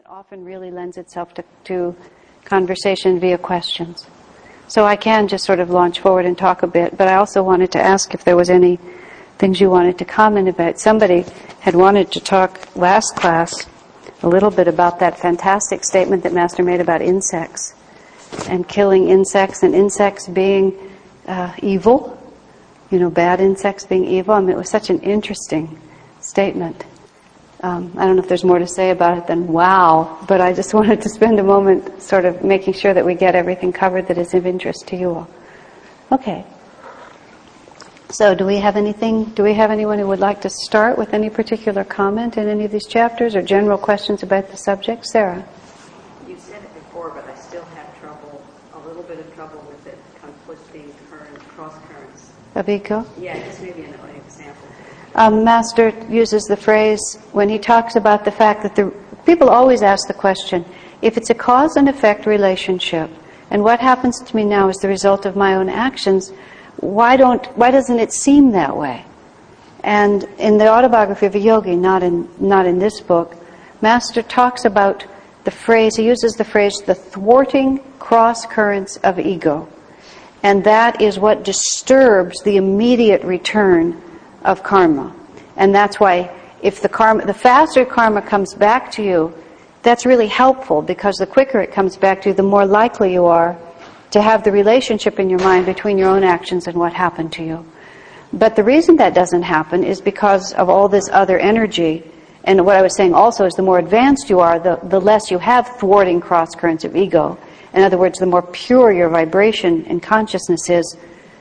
often really lends itself to conversation via questions. So I can just sort of launch forward and talk a bit, but I also wanted to ask if there was any things you wanted to comment about. Somebody had wanted to talk last class a little bit about that fantastic statement that Master made about insects and killing insects and insects being evil, bad insects being evil. I mean, it was such an interesting statement. I don't know if there's more to say about it than wow, but I just wanted to spend a moment sort of making sure that we get everything covered that is of interest to you all. Okay. So do we have anyone who would like to start with any particular comment in any of these chapters or general questions about the subject? Sarah? You said it before, but I still have a little bit of trouble with it, conflicting cross currents. Of ego? Yeah, just maybe an example. Master uses the phrase when he talks about the fact that people always ask the question, if it's a cause and effect relationship, and what happens to me now is the result of my own actions, why doesn't it seem that way? And in the Autobiography of a Yogi, not in this book, Master talks about the phrase, he uses the phrase, the thwarting cross currents of ego. And that is what disturbs the immediate return of karma. And that's why if the faster karma comes back to you, that's really helpful, because the quicker it comes back to you, the more likely you are to have the relationship in your mind between your own actions and what happened to you. But the reason that doesn't happen is because of all this other energy. And what I was saying also is the more advanced you are, the less you have thwarting cross currents of ego. In other words, the more pure your vibration and consciousness is,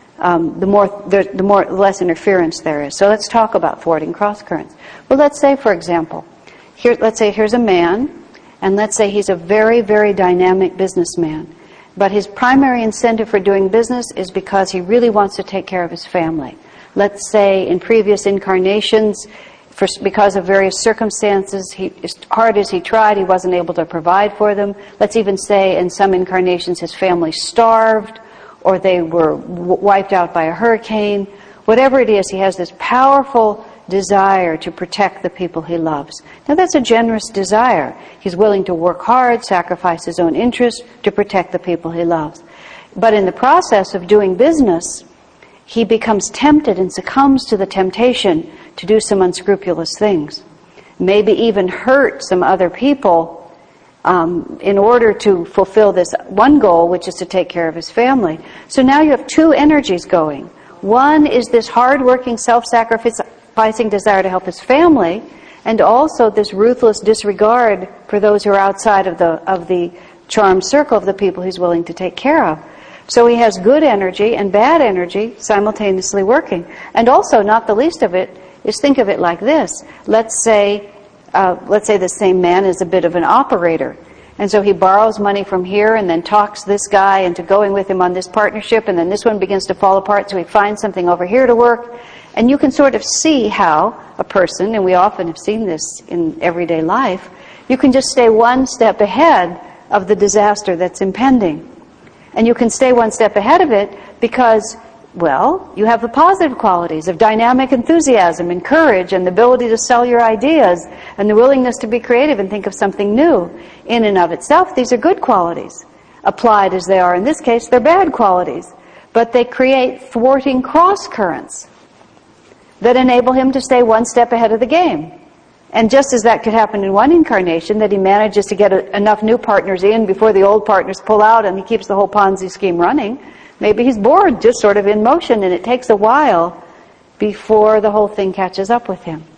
the less interference there is. So let's talk about thwarting cross currents. Well, let's say, for example, here's a man, and let's say he's a very, very dynamic businessman. But his primary incentive for doing business is because he really wants to take care of his family. Let's say in previous incarnations, because of various circumstances, as hard as he tried, he wasn't able to provide for them. Let's even say in some incarnations his family starved, or they were wiped out by a hurricane. Whatever it is, he has this powerful desire to protect the people he loves. Now that's a generous desire. He's willing to work hard, sacrifice his own interests to protect the people he loves. But in the process of doing business, he becomes tempted and succumbs to the temptation to do some unscrupulous things. Maybe even hurt some other people in order to fulfill this one goal, which is to take care of his family. So now you have two energies going. One is this hard-working, self-sacrificing desire to help his family, and also this ruthless disregard for those who are outside of the charmed circle of the people he's willing to take care of. So he has good energy and bad energy simultaneously working. And also, not the least of it, is think of it like this. Let's say the same man is a bit of an operator. And so he borrows money from here and then talks this guy into going with him on this partnership, and then this one begins to fall apart, so he finds something over here to work. And you can sort of see how a person, and we often have seen this in everyday life, you can just stay one step ahead of the disaster that's impending. And you can stay one step ahead of it because, well, you have the positive qualities of dynamic enthusiasm and courage and the ability to sell your ideas and the willingness to be creative and think of something new. In and of itself, these are good qualities. Applied as they are in this case, they're bad qualities. But they create thwarting cross currents that enable him to stay one step ahead of the game. And just as that could happen in one incarnation, that he manages to get enough new partners in before the old partners pull out and he keeps the whole Ponzi scheme running, maybe he's bored, just sort of in motion, and it takes a while before the whole thing catches up with him.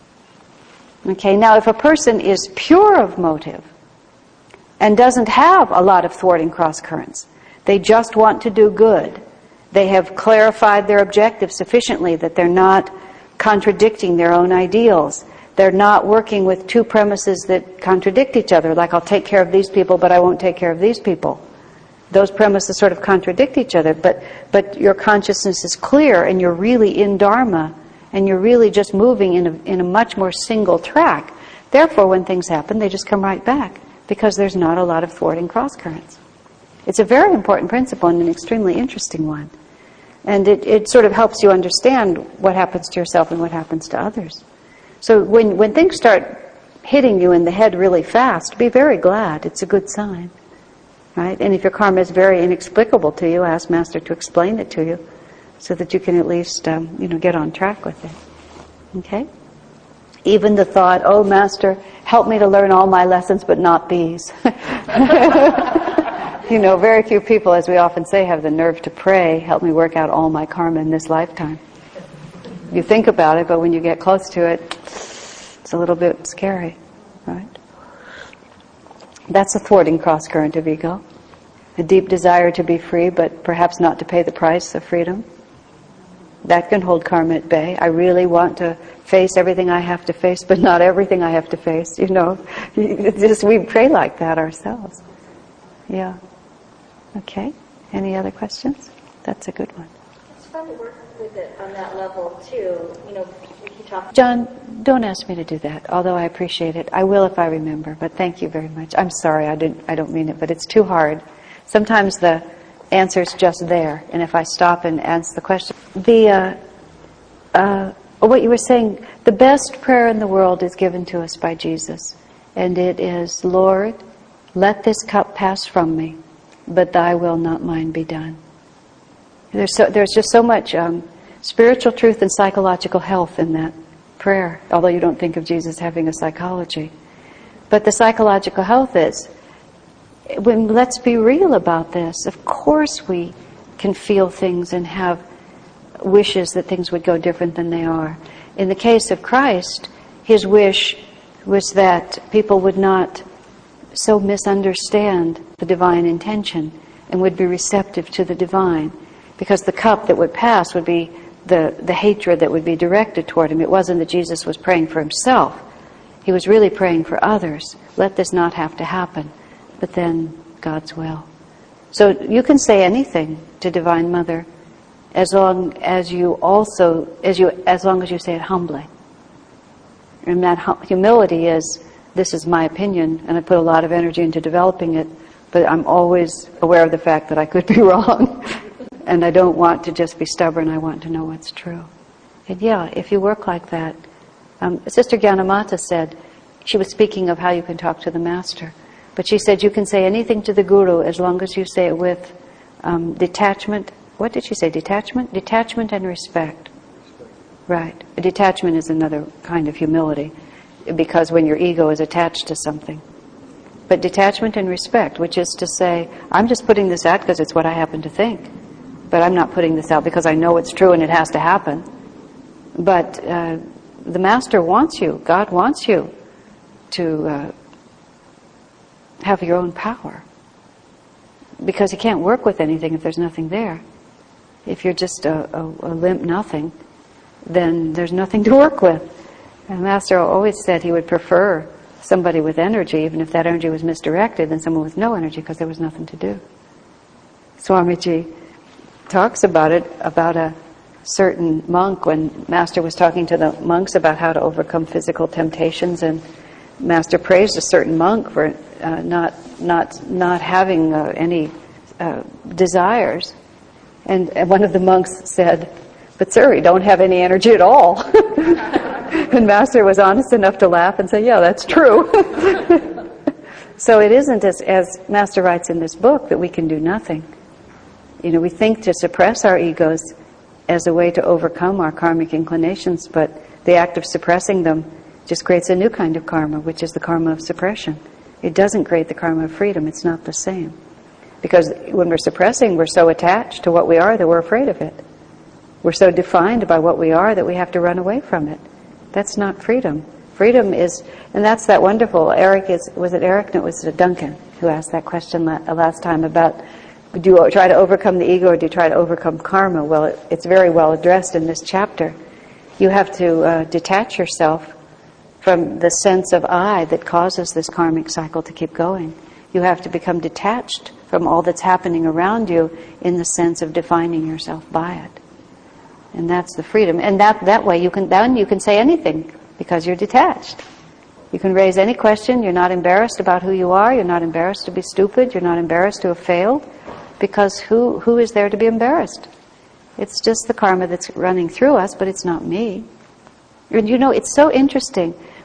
Okay, now if a person is pure of motive and doesn't have a lot of thwarting cross currents, they just want to do good, they have clarified their objective sufficiently that they're not contradicting their own ideals, they're not working with two premises that contradict each other, like I'll take care of these people but I won't take care of these people. Those premises sort of contradict each other, but your consciousness is clear and you're really in Dharma and you're really just moving in a much more single track. Therefore, when things happen, they just come right back because there's not a lot of thwarting cross currents. It's a very important principle and an extremely interesting one. And it sort of helps you understand what happens to yourself and what happens to others. So when things start hitting you in the head really fast, be very glad. It's a good sign. Right? And if your karma is very inexplicable to you, ask Master to explain it to you so that you can at least get on track with it. Okay? Even the thought, oh, Master, help me to learn all my lessons but not these. Very few people, as we often say, have the nerve to pray, help me work out all my karma in this lifetime. You think about it, but when you get close to it, it's a little bit scary, right? That's a thwarting cross-current of ego. A deep desire to be free, but perhaps not to pay the price of freedom. That can hold karma at bay. I really want to face everything I have to face, but not everything I have to face, we pray like that ourselves. Yeah. Okay. Any other questions? That's a good one. It's fun to work with it on that level, too. If you talk... John, don't ask me to do that, although I appreciate it. I will if I remember, but thank you very much. I'm sorry, I don't mean it, but it's too hard. Sometimes the answer's just there, and if I stop and answer the question... What you were saying, the best prayer in the world is given to us by Jesus, and it is, Lord, let this cup pass from me, but thy will, not mine, be done. There's just so much spiritual truth and psychological health in that prayer, although you don't think of Jesus having a psychology. But the psychological health is, let's be real about this. Of course we can feel things and have wishes that things would go different than they are. In the case of Christ, his wish was that people would not so misunderstand the divine intention and would be receptive to the divine, because the cup that would pass would be the hatred that would be directed toward him. It wasn't that Jesus was praying for himself. He was really praying for others. Let this not have to happen, but then God's will. So you can say anything to Divine Mother as long as you say it humbly. And that humility is, this is my opinion, and I put a lot of energy into developing it, but I'm always aware of the fact that I could be wrong. And I don't want to just be stubborn, I want to know what's true. And if you work like that, Sister Gyanamata said, she was speaking of how you can talk to the Master, but she said you can say anything to the Guru as long as you say it with detachment. What did she say? Detachment? Detachment and respect. Right. Detachment is another kind of humility, because when your ego is attached to something. But detachment and respect, which is to say, I'm just putting this out because it's what I happen to think. But I'm not putting this out because I know it's true and it has to happen. But the Master wants you, God wants you to have your own power. Because he can't work with anything if there's nothing there. If you're just a limp nothing, then there's nothing to work with. And the Master always said he would prefer somebody with energy, even if that energy was misdirected, than someone with no energy, because there was nothing to do. Swamiji talks about it, about a certain monk, when Master was talking to the monks about how to overcome physical temptations, and Master praised a certain monk for not having any desires. And one of the monks said, "But sir, you don't have any energy at all." And Master was honest enough to laugh and say, "Yeah, that's true." So it isn't, as Master writes in this book, that we can do nothing. We think to suppress our egos as a way to overcome our karmic inclinations, but the act of suppressing them just creates a new kind of karma, which is the karma of suppression. It doesn't create the karma of freedom. It's not the same. Because when we're suppressing, we're so attached to what we are that we're afraid of it. We're so defined by what we are that we have to run away from it. That's not freedom. Freedom is, and that's that wonderful, was it Eric? No, it was Duncan who asked that question last time about, do you try to overcome the ego or do you try to overcome karma? Well, it's very well addressed in this chapter. You have to detach yourself from the sense of I that causes this karmic cycle to keep going. You have to become detached from all that's happening around you in the sense of defining yourself by it. And that's the freedom. And that way you can say anything because you're detached. You can raise any question. You're not embarrassed about who you are. You're not embarrassed to be stupid. You're not embarrassed to have failed. Because who is there to be embarrassed? It's just the karma that's running through us, but it's not me. And it's so interesting.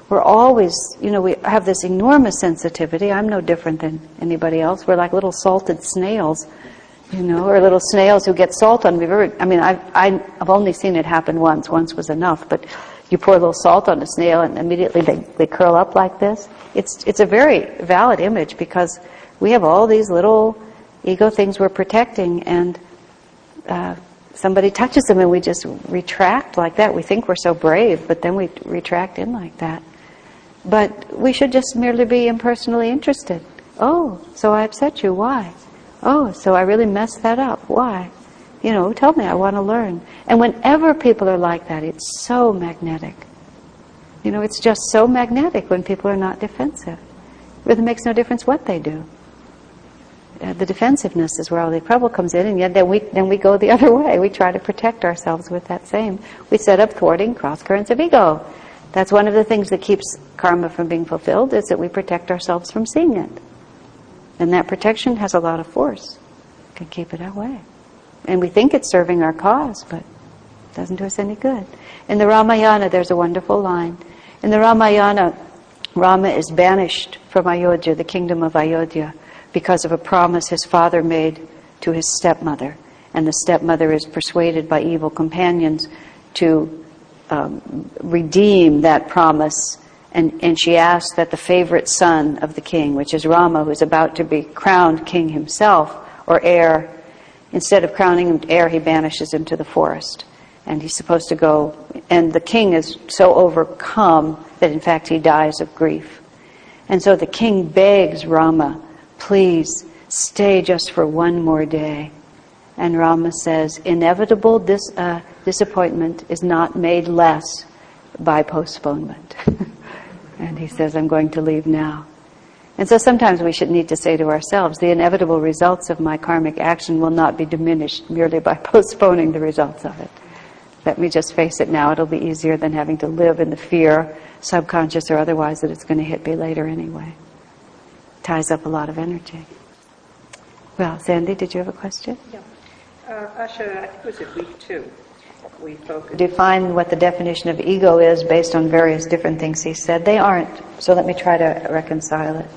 We're always, we have this enormous sensitivity. I'm no different than anybody else. We're like little salted snails, or little snails who get salt on. I've only seen it happen once. Once was enough, but you pour a little salt on a snail and immediately they curl up like this. It's a very valid image because we have all these little ego things we're protecting, and somebody touches them and we just retract like that. We think we're so brave, but then we retract in like that. But we should just merely be impersonally interested. Oh, so I upset you. Why? Oh, so I really messed that up. Why? Tell me, I want to learn. And whenever people are like that, it's so magnetic. It's just so magnetic when people are not defensive. It really makes no difference what they do. The defensiveness is where all the trouble comes in, and yet then we go the other way. We try to protect ourselves with that same. We set up thwarting cross currents of ego. That's one of the things that keeps karma from being fulfilled, is that we protect ourselves from seeing it. And that protection has a lot of force. Can keep it away. And we think it's serving our cause, but it doesn't do us any good. In the Ramayana, there's a wonderful line. In the Ramayana, Rama is banished from Ayodhya, the kingdom of Ayodhya, because of a promise his father made to his stepmother. And the stepmother is persuaded by evil companions to redeem that promise, and she asks that the favorite son of the king, which is Rama, who is about to be crowned king himself, or heir, instead of crowning him heir, he banishes him to the forest. And he's supposed to go, and the king is so overcome that in fact he dies of grief. And so the king begs Rama, please stay just for one more day. And Rama says, inevitable disappointment is not made less by postponement. And he says, I'm going to leave now. And so sometimes we should need to say to ourselves, the inevitable results of my karmic action will not be diminished merely by postponing the results of it. Let me just face it now. It'll be easier than having to live in the fear, subconscious or otherwise, that it's going to hit me later anyway. Ties up a lot of energy. Well, Sandy, did you have a question? Yeah. Asha, I think it was at week 2. We focused. Define what the definition of ego is based on various different things he said. They aren't. So let me try to reconcile it.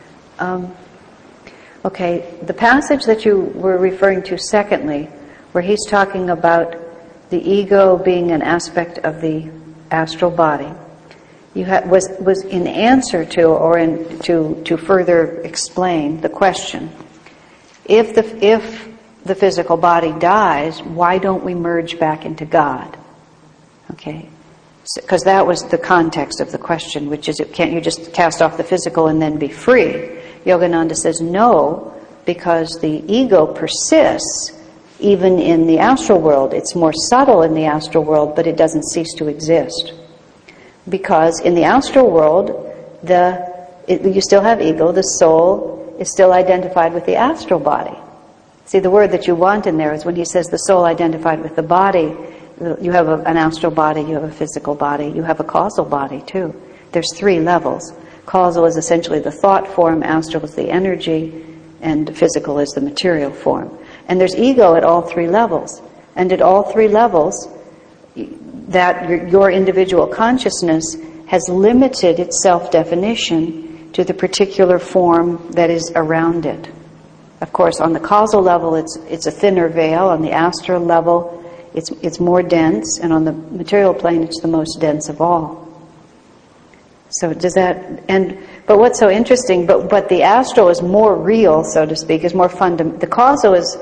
Okay, the passage that you were referring to secondly, where he's talking about the ego being an aspect of the astral body, was in answer to, or to further explain the question: if the physical body dies, why don't we merge back into God? Okay, because that was the context of the question, which is, can't you just cast off the physical and then be free? Yogananda says no, because the ego persists even in the astral world. It's more subtle in the astral world, but it doesn't cease to exist. Because in the astral world, you still have ego, the soul is still identified with the astral body. See, the word that you want in there is when he says the soul identified with the body, you have an astral body, you have a physical body, you have a causal body too. There's 3 levels. Causal is essentially the thought form, astral is the energy, and physical is the material form. And there's ego at all 3 levels. And at all 3 levels, that your individual consciousness has limited its self-definition to the particular form that is around it. Of course, on the causal level, it's a thinner veil. On the astral level, it's more dense, and on the material plane, it's the most dense of all. So does that? But what's so interesting? But the astral is more real, so to speak, is more fundamental. The causal is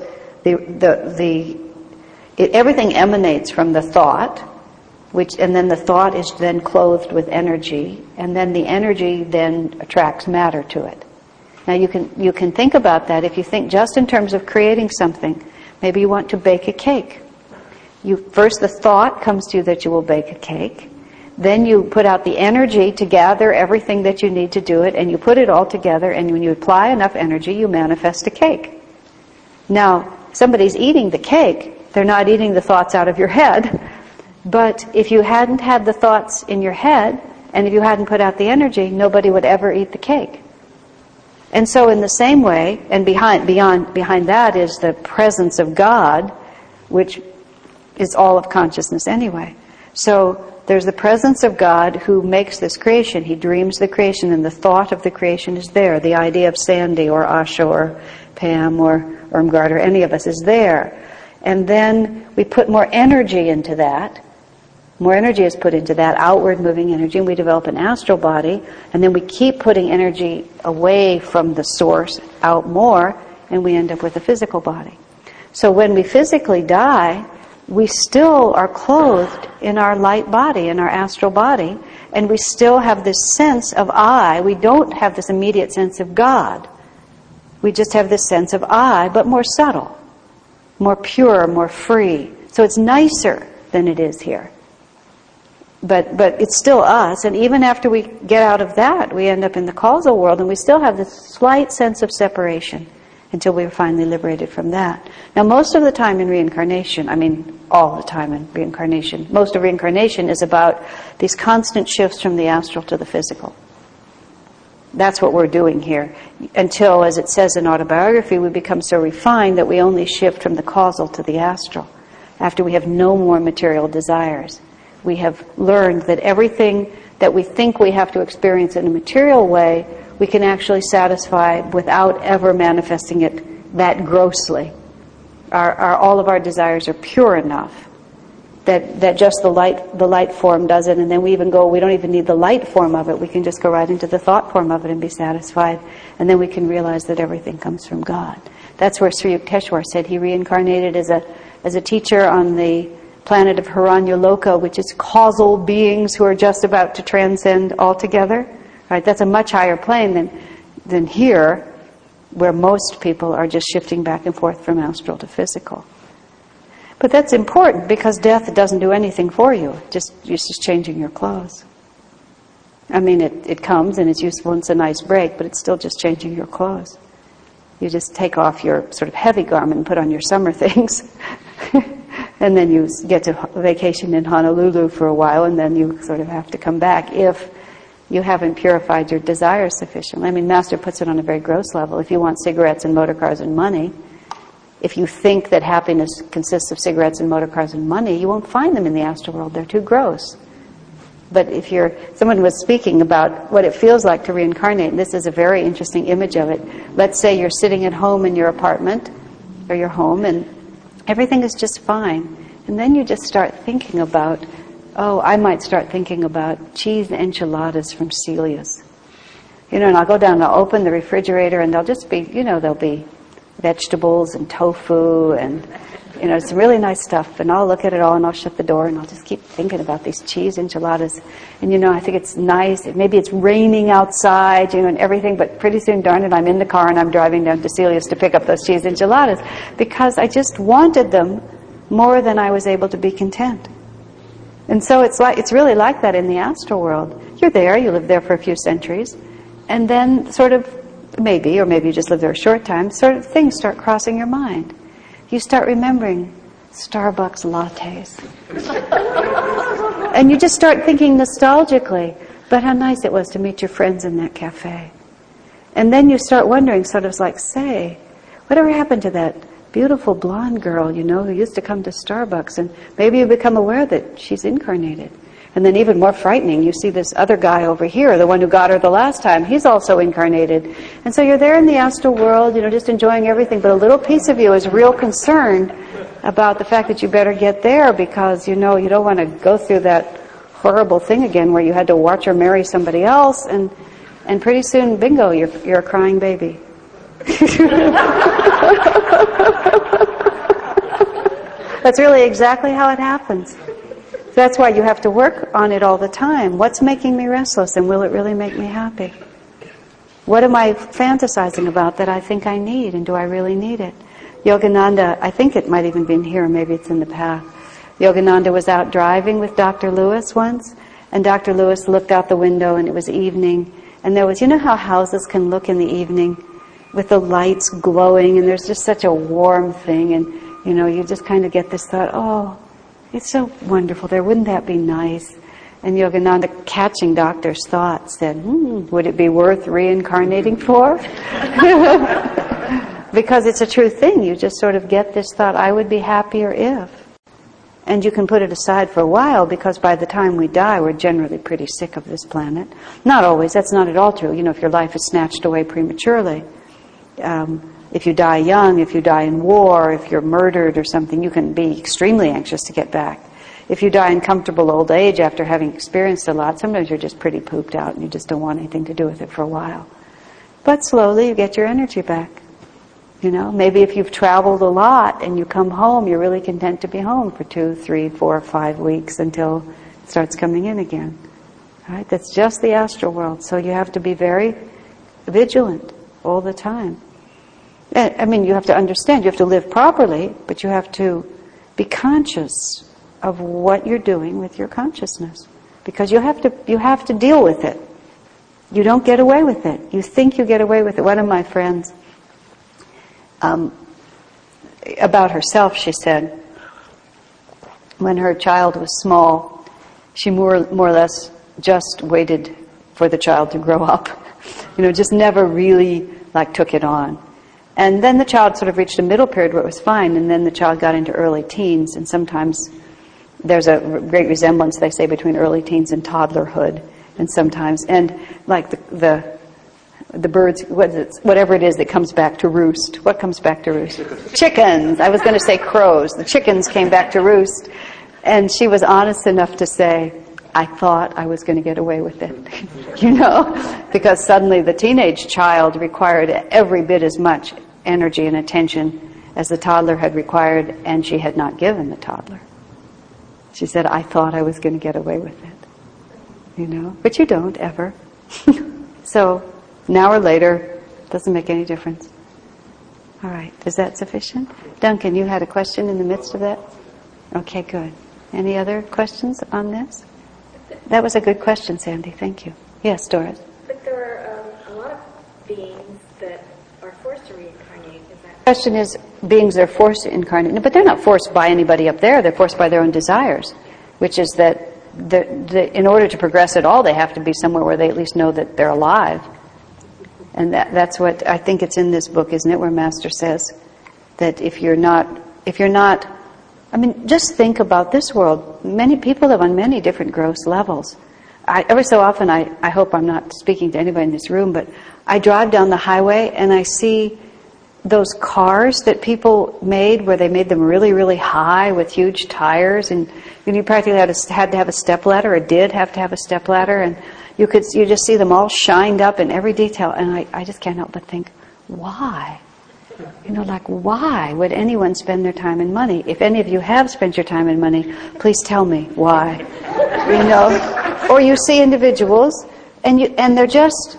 everything emanates from the thought, and then the thought is then clothed with energy, and then the energy then attracts matter to it. Now you can think about that if you think just in terms of creating something. Maybe you want to bake a cake. First the thought comes to you that you will bake a cake. Then you put out the energy to gather everything that you need to do it, and you put it all together, and when you apply enough energy, you manifest a cake. Now, somebody's eating the cake. They're not eating the thoughts out of your head. But if you hadn't had the thoughts in your head, and if you hadn't put out the energy, nobody would ever eat the cake. And so in the same way, and behind that is the presence of God, which is all of consciousness anyway. So there's the presence of God who makes this creation. He dreams the creation, and the thought of the creation is there. The idea of Sandy or Asha or Pam or Irmgard or any of us is there. And then we put more energy into that. More energy is put into that, outward moving energy, and we develop an astral body, and then we keep putting energy away from the source, out more, and we end up with a physical body. So when we physically die, we still are clothed in our light body, in our astral body, and we still have this sense of I. We don't have this immediate sense of God. We just have this sense of I, but more subtle, more pure, more free. So it's nicer than it is here. But it's still us, and even after we get out of that, we end up in the causal world, and we still have this slight sense of separation until we are finally liberated from that. Now, most of the time in reincarnation, all the time in reincarnation, most of reincarnation is about these constant shifts from the astral to the physical. That's what we're doing here. Until, as it says in autobiography, we become so refined that we only shift from the causal to the astral, after we have no more material desires. We have learned that everything that we think we have to experience in a material way, we can actually satisfy without ever manifesting it that grossly. All of our desires are pure enough that just the light form does it, and then we don't even need the light form of it. We can just go right into the thought form of it and be satisfied, and then we can realize that everything comes from God. That's where Sri Yukteswar said he reincarnated as a teacher on the planet of Hiranyaloka, which is causal beings who are just about to transcend altogether. Right? That's a much higher plane than here, where most people are just shifting back and forth from astral to physical. But that's important because death doesn't do anything for you. You're just changing your clothes. It comes and it's useful and it's a nice break, but it's still just changing your clothes. You just take off your sort of heavy garment and put on your summer things. And then you get to vacation in Honolulu for a while, and then you sort of have to come back if you haven't purified your desires sufficiently. Master puts it on a very gross level. If you want cigarettes and motor cars and money, if you think that happiness consists of cigarettes and motor cars and money, you won't find them in the astral world. They're too gross. But someone was speaking about what it feels like to reincarnate, and this is a very interesting image of it. Let's say you're sitting at home in your apartment, or your home, and everything is just fine. And then you just start thinking about, I might start thinking about cheese enchiladas from Celia's. And I'll go down and I'll open the refrigerator, and there'll just be, there'll be vegetables and tofu and, some really nice stuff. And I'll look at it all and I'll shut the door and I'll just keep thinking about these cheese enchiladas. And, I think it's nice. Maybe it's raining outside, and everything, but pretty soon, darn it, I'm in the car and I'm driving down to Celia's to pick up those cheese enchiladas because I just wanted them more than I was able to be content. And so it's really like that in the astral world. You're there, you live there for a few centuries, and then sort of maybe you just live there a short time, sort of things start crossing your mind. You start remembering Starbucks lattes. And you just start thinking nostalgically, but how nice it was to meet your friends in that cafe. And then you start wondering, sort of like, say, whatever happened to that beautiful blonde girl, who used to come to Starbucks, and maybe you become aware that she's incarnated. And then even more frightening, you see this other guy over here, the one who got her the last time, he's also incarnated. And so you're there in the astral world, just enjoying everything, but a little piece of you is real concerned about the fact that you better get there because, you don't want to go through that horrible thing again where you had to watch her marry somebody else, and pretty soon, bingo, you're a crying baby. That's really exactly how it happens. That's why you have to work on it all the time. What's making me restless, and will it really make me happy? What am I fantasizing about that I think I need, and do I really need it? Yogananda, I think it might even be in here, maybe it's in the path. Yogananda was out driving with Dr. Lewis once, and Dr. Lewis looked out the window, and it was evening, and there was, how houses can look in the evening with the lights glowing, and there's just such a warm thing, and, you just kind of get this thought, it's so wonderful there, wouldn't that be nice? And Yogananda, catching Doctor's thoughts, said, would it be worth reincarnating for? Because it's a true thing. You just sort of get this thought, I would be happier if. And you can put it aside for a while, because by the time we die, we're generally pretty sick of this planet. Not always. That's not at all true. You know, if your life is snatched away prematurely, if you die young, if you die in war, if you're murdered or something, you can be extremely anxious to get back. If you die in comfortable old age after having experienced a lot, sometimes you're just pretty pooped out and you just don't want anything to do with it for a while. But slowly you get your energy back. You know, maybe if you've traveled a lot and you come home, you're really content to be home for 2, 3, 4, 5 weeks until it starts coming in again. Right? That's just the astral world. So you have to be very vigilant all the time. I mean, you have to understand, you have to live properly, but you have to be conscious of what you're doing with your consciousness. Because you have to deal with it. You don't get away with it. You think you get away with it. One of my friends, about herself, she said, when her child was small, she more or less just waited for the child to grow up. You know, just never really took it on. And then the child sort of reached a middle period where it was fine, and then the child got into early teens, and sometimes there's a great resemblance, they say, between early teens and toddlerhood, and sometimes, and like the birds, whatever it is that comes back to roost. What comes back to roost? Chickens. I was going to say crows. The chickens came back to roost. And she was honest enough to say, I thought I was going to get away with it. You know? Because suddenly the teenage child required every bit as much energy and attention as the toddler had required, and she had not given the toddler. She said, I thought I was going to get away with it. You know? But you don't, ever. So, now or later, doesn't make any difference. All right, is that sufficient? Duncan, you had a question in the midst of that? Okay, good. Any other questions on this? That was a good question, Sandy. Thank you. Yes, Doris? But there are a lot of beings that are forced to reincarnate. Is that... The question is, beings that are forced to incarnate. No, but they're not forced by anybody up there. They're forced by their own desires, which is that in order to progress at all, they have to be somewhere where they at least know that they're alive. And that's what, I think it's in this book, isn't it, where Master says that if you're not, I mean, just think about this world. Many people live on many different gross levels. Every so often, I hope I'm not speaking to anybody in this room, but I drive down the highway and I see those cars that people made where they made them really, really high with huge tires, and you practically had to have a stepladder, or did have to have a stepladder, and you just see them all shined up in every detail, and I just can't help but think, why? You know, why would anyone spend their time and money? If any of you have spent your time and money, please tell me why. You know, or you see individuals, and they're just,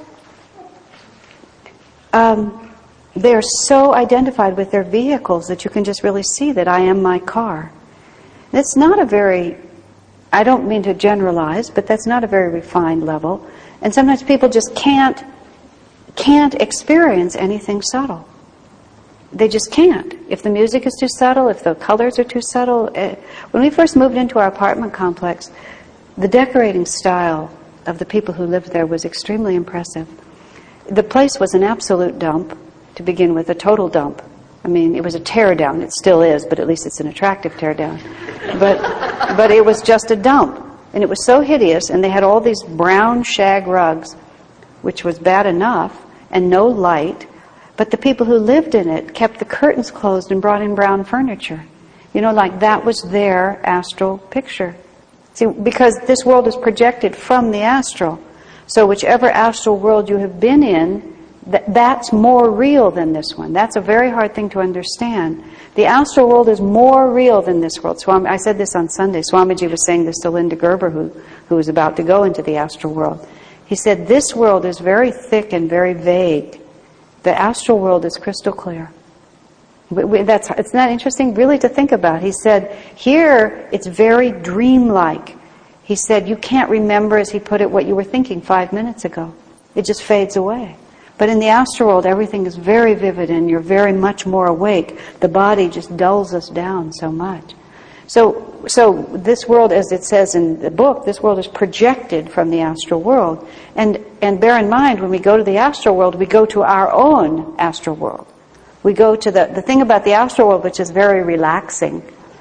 they're so identified with their vehicles that you can just really see that I am my car. It's not a very, I don't mean to generalize, but that's not a very refined level. And sometimes people just can't experience anything subtle. They just can't. If the music is too subtle, if the colors are too subtle. When we first moved into our apartment complex, the decorating style of the people who lived there was extremely impressive. The place was an absolute dump to begin with, a total dump. I mean, it was a tear down. It still is, but at least it's an attractive tear down. But it was just a dump. And it was so hideous, and they had all these brown shag rugs, which was bad enough, and no light. But the people who lived in it kept the curtains closed and brought in brown furniture. You know, that was their astral picture. See, because this world is projected from the astral. So whichever astral world you have been in, that's more real than this one. That's a very hard thing to understand. The astral world is more real than this world. I said this on Sunday. Swamiji was saying this to Linda Gerber, who was about to go into the astral world. He said, this world is very thick and very vague. The astral world is crystal clear. It's not interesting really to think about. He said, here it's very dreamlike. He said, you can't remember, as he put it, what you were thinking 5 minutes ago. It just fades away. But in the astral world, everything is very vivid and you're very much more awake. The body just dulls us down so much. So this world, as it says in the book, this world is projected from the astral world. And bear in mind, when we go to the astral world, we go to our own astral world. We go to the thing about the astral world, which is very relaxing,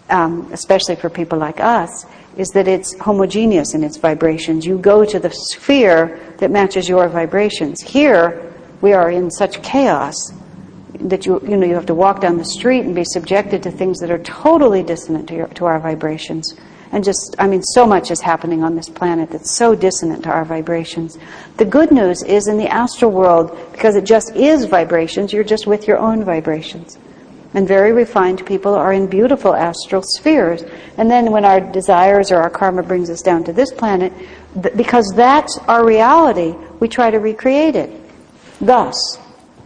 especially for people like us, is that it's homogeneous in its vibrations. You go to the sphere that matches your vibrations. Here, we are in such chaos that you have to walk down the street and be subjected to things that are totally dissonant to our vibrations. And so much is happening on this planet that's so dissonant to our vibrations. The good news is in the astral world, because it just is vibrations, you're just with your own vibrations. And very refined people are in beautiful astral spheres. And then when our desires or our karma brings us down to this planet, because that's our reality, we try to recreate it. Thus,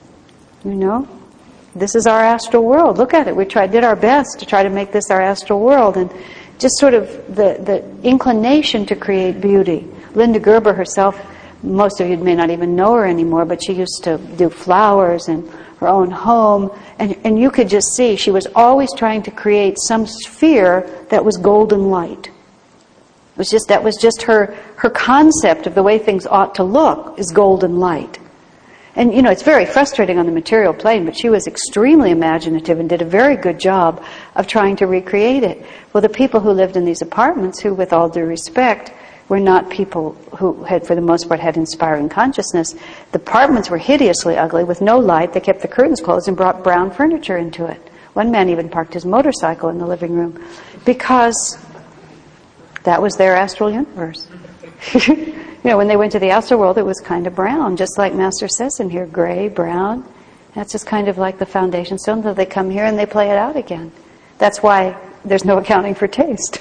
this is our astral world. Look at it. We did our best to try to make this our astral world. And just sort of the inclination to create beauty. Linda Gerber herself, most of you may not even know her anymore, but she used to do flowers and her own home, and you could just see she was always trying to create some sphere that was golden light. That was just her concept of the way things ought to look is golden light. And it's very frustrating on the material plane, but she was extremely imaginative and did a very good job of trying to recreate it. Well, the people who lived in these apartments, who with all due respect were not people who had, for the most part, had inspiring consciousness. The apartments were hideously ugly with no light. They kept the curtains closed and brought brown furniture into it. One man even parked his motorcycle in the living room because that was their astral universe. When they went to the astral world, it was kind of brown, just like Master says in here, gray, brown. That's just kind of like the foundation stone. So they come here and they play it out again. That's why there's no accounting for taste.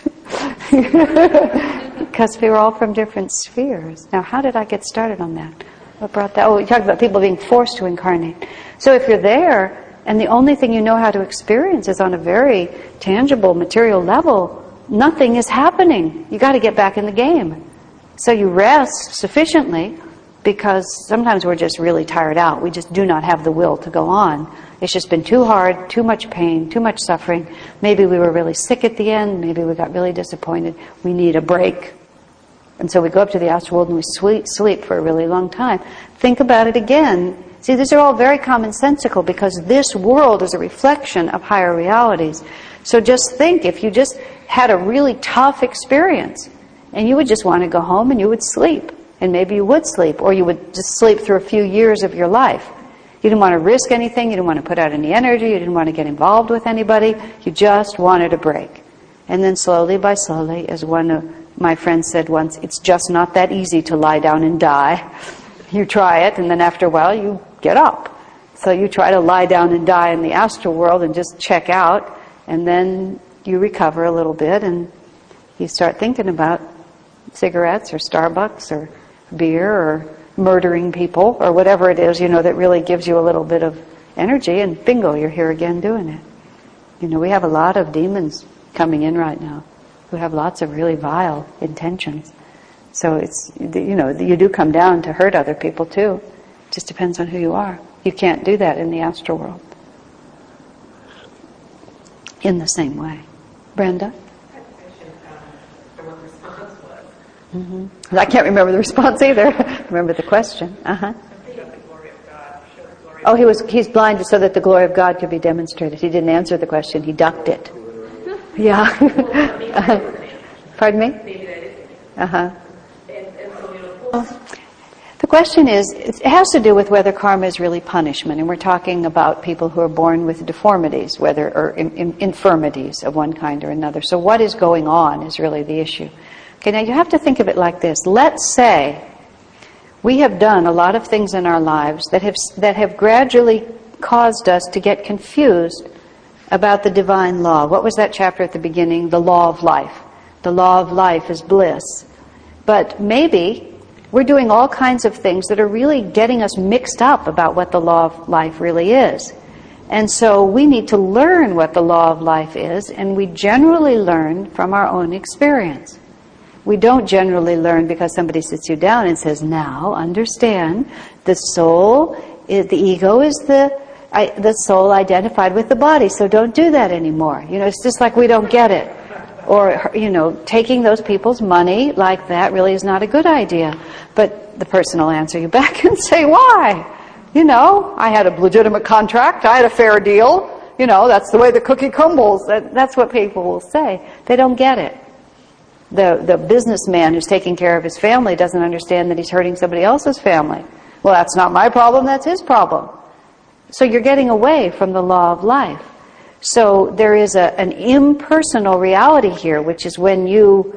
Because we were all from different spheres. Now, how did I get started on that? What brought that? Oh, we talked about people being forced to incarnate. So if you're there, and the only thing you know how to experience is on a very tangible, material level, nothing is happening. You got to get back in the game. So you rest sufficiently, because sometimes we're just really tired out. We just do not have the will to go on. It's just been too hard, too much pain, too much suffering. Maybe we were really sick at the end. Maybe we got really disappointed. We need a break. And so we go up to the astral world and we sleep for a really long time. Think about it again. See, these are all very commonsensical because this world is a reflection of higher realities. So just think, if you just had a really tough experience and you would just want to go home and you would sleep. And maybe you would sleep, or you would just sleep through a few years of your life. You didn't want to risk anything. You didn't want to put out any energy. You didn't want to get involved with anybody. You just wanted a break. And then slowly by slowly, as one of my friends said once, it's just not that easy to lie down and die. You try it, and then after a while, you get up. So you try to lie down and die in the astral world and just check out, and then you recover a little bit, and you start thinking about cigarettes or Starbucks or beer or murdering people or whatever it is, that really gives you a little bit of energy, and bingo, you're here again doing it. We have a lot of demons coming in right now who have lots of really vile intentions. So it's, you do come down to hurt other people too. It just depends on who you are. You can't do that in the astral world in the same way. Brenda? Mm-hmm. I can't remember the response either. Remember the question. Oh, he's blinded so that the glory of God could be demonstrated. He didn't answer the question. He ducked it. Yeah. Pardon me? The question is, it has to do with whether karma is really punishment, and we're talking about people who are born with deformities, or infirmities of one kind or another. So what is going on is really the issue. Okay, now you have to think of it like this. Let's say we have done a lot of things in our lives that have gradually caused us to get confused about the divine law. What was that chapter at the beginning? The law of life. The law of life is bliss. But maybe we're doing all kinds of things that are really getting us mixed up about what the law of life really is. And so we need to learn what the law of life is, and we generally learn from our own experience. We don't generally learn because somebody sits you down and says, now understand, the soul, the ego is the soul identified with the body, so don't do that anymore. It's just like we don't get it. Or, taking those people's money like that really is not a good idea. But the person will answer you back and say, why? I had a legitimate contract, I had a fair deal. that's the way the cookie crumbles. That's what people will say. They don't get it. The businessman who's taking care of his family doesn't understand that he's hurting somebody else's family. Well, that's not my problem, that's his problem. So you're getting away from the law of life. So there is an impersonal reality here, which is when you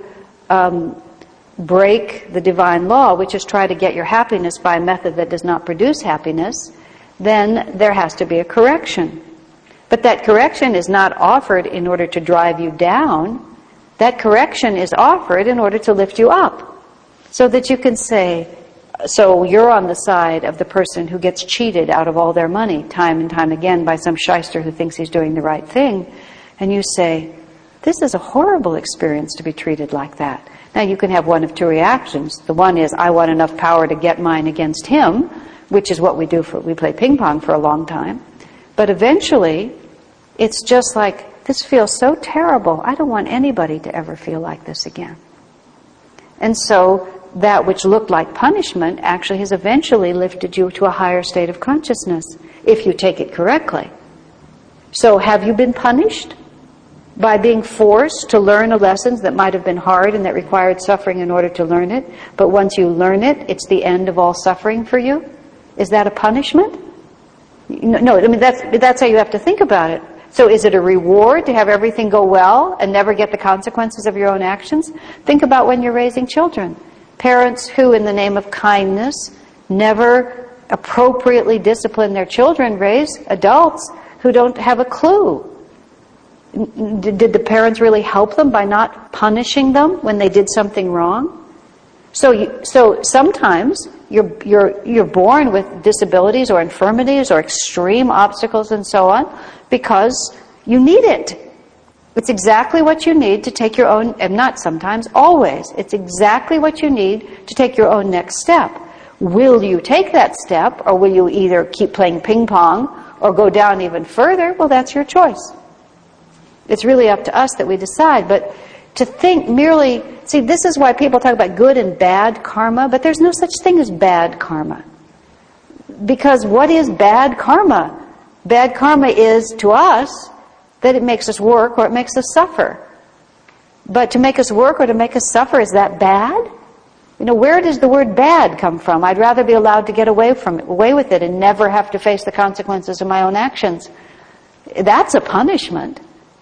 break the divine law, which is try to get your happiness by a method that does not produce happiness, then there has to be a correction. But that correction is not offered in order to drive you down. That correction is offered in order to lift you up. So that you can say, so you're on the side of the person who gets cheated out of all their money time and time again by some shyster who thinks he's doing the right thing. And you say, this is a horrible experience to be treated like that. Now you can have one of two reactions. The one is, I want enough power to get mine against him, which is what we do we play ping pong for a long time. But eventually, it's just like, this feels so terrible. I don't want anybody to ever feel like this again. And so that which looked like punishment actually has eventually lifted you to a higher state of consciousness, if you take it correctly. So have you been punished by being forced to learn a lesson that might have been hard and that required suffering in order to learn it? But once you learn it, it's the end of all suffering for you? Is that a punishment? No, I mean, that's how you have to think about it. So is it a reward to have everything go well and never get the consequences of your own actions? Think about when you're raising children. Parents who, in the name of kindness, never appropriately discipline their children raise adults who don't have a clue. Did the parents really help them by not punishing them when they did something wrong? So sometimes you're born with disabilities or infirmities or extreme obstacles and so on because you need it. It's exactly what you need to take your own, and not sometimes, always. It's exactly what you need to take your own next step. Will you take that step, or will you either keep playing ping pong or go down even further? Well, that's your choice. It's really up to us that we decide. But to think merely, see, this is why people talk about good and bad karma, but there's no such thing as bad karma. Because what is bad karma? Bad karma is, to us, that it makes us work or it makes us suffer. But to make us work or to make us suffer, is that bad? Where does the word bad come from? I'd rather be allowed to get away with it and never have to face the consequences of my own actions. That's a punishment.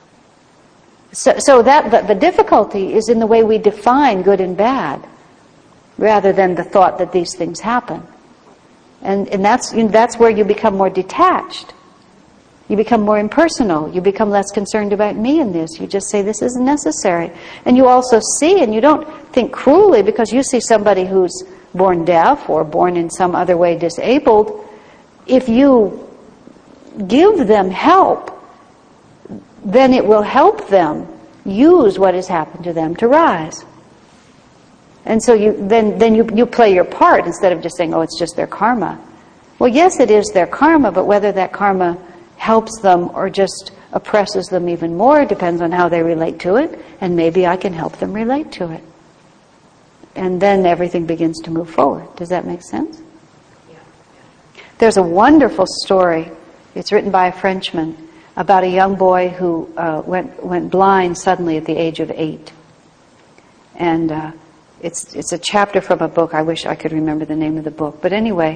So that the difficulty is in the way we define good and bad, rather than the thought that these things happen. And that's where you become more detached. You become more impersonal. You become less concerned about me in this. You just say, this isn't necessary. And you also see, and you don't think cruelly, because you see somebody who's born deaf or born in some other way disabled. If you give them help, then it will help them use what has happened to them to rise. And so you play your part instead of just saying, oh, it's just their karma. Well, yes, it is their karma, but whether that karma helps them or just oppresses them even more depends on how they relate to it, and maybe I can help them relate to it. And then everything begins to move forward. Does that make sense? Yeah. There's a wonderful story. It's written by a Frenchman about a young boy who went blind suddenly at the age of 8. And it's a chapter from a book. I wish I could remember the name of the book. But anyway,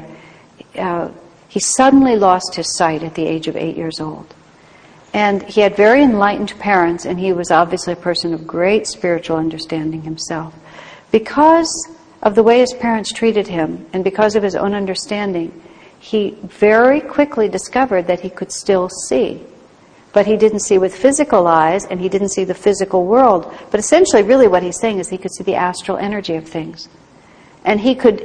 he suddenly lost his sight at the age of 8 years old. And he had very enlightened parents, and he was obviously a person of great spiritual understanding himself. Because of the way his parents treated him, and because of his own understanding, he very quickly discovered that he could still see. But he didn't see with physical eyes, and he didn't see the physical world. But essentially, really what he's saying is he could see the astral energy of things. And he could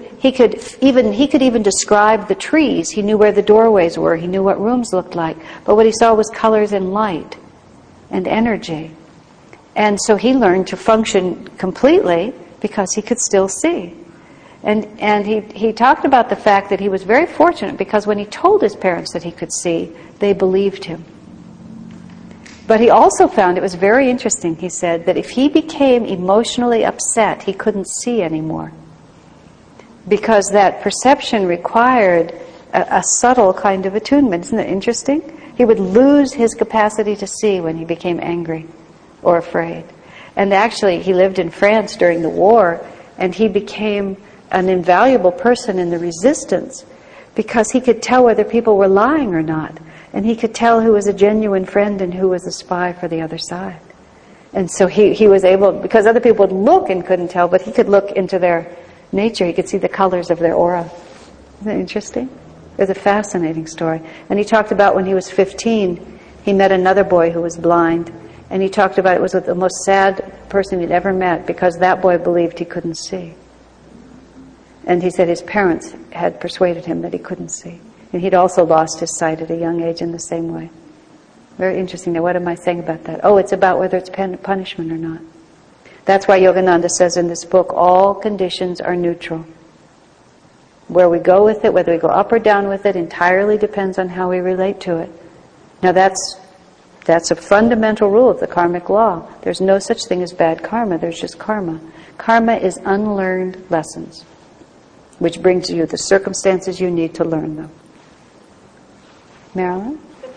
even describe the trees. He knew where the doorways were. He knew what rooms looked like. But what he saw was colors and light and energy. And so he learned to function completely because he could still see. And he talked about the fact that he was very fortunate because when he told his parents that he could see, they believed him. But he also found it was very interesting, he said, that if he became emotionally upset, he couldn't see anymore. Because that perception required a subtle kind of attunement. Isn't that interesting? He would lose his capacity to see when he became angry or afraid. And actually, he lived in France during the war, and he became an invaluable person in the resistance because he could tell whether people were lying or not. And he could tell who was a genuine friend and who was a spy for the other side. And so he was able, because other people would look and couldn't tell, but he could look into their nature. He could see the colors of their aura. Isn't that interesting? It was a fascinating story. And he talked about when he was 15, he met another boy who was blind. And he talked about it was the most sad person he'd ever met because that boy believed he couldn't see. And he said his parents had persuaded him that he couldn't see. And he'd also lost his sight at a young age in the same way. Very interesting. Now, what am I saying about that? Oh, it's about whether it's punishment or not. That's why Yogananda says in this book, all conditions are neutral. Where we go with it, whether we go up or down with it, entirely depends on how we relate to it. Now, that's a fundamental rule of the karmic law. There's no such thing as bad karma. There's just karma. Karma is unlearned lessons, which brings you the circumstances you need to learn them. Marilyn?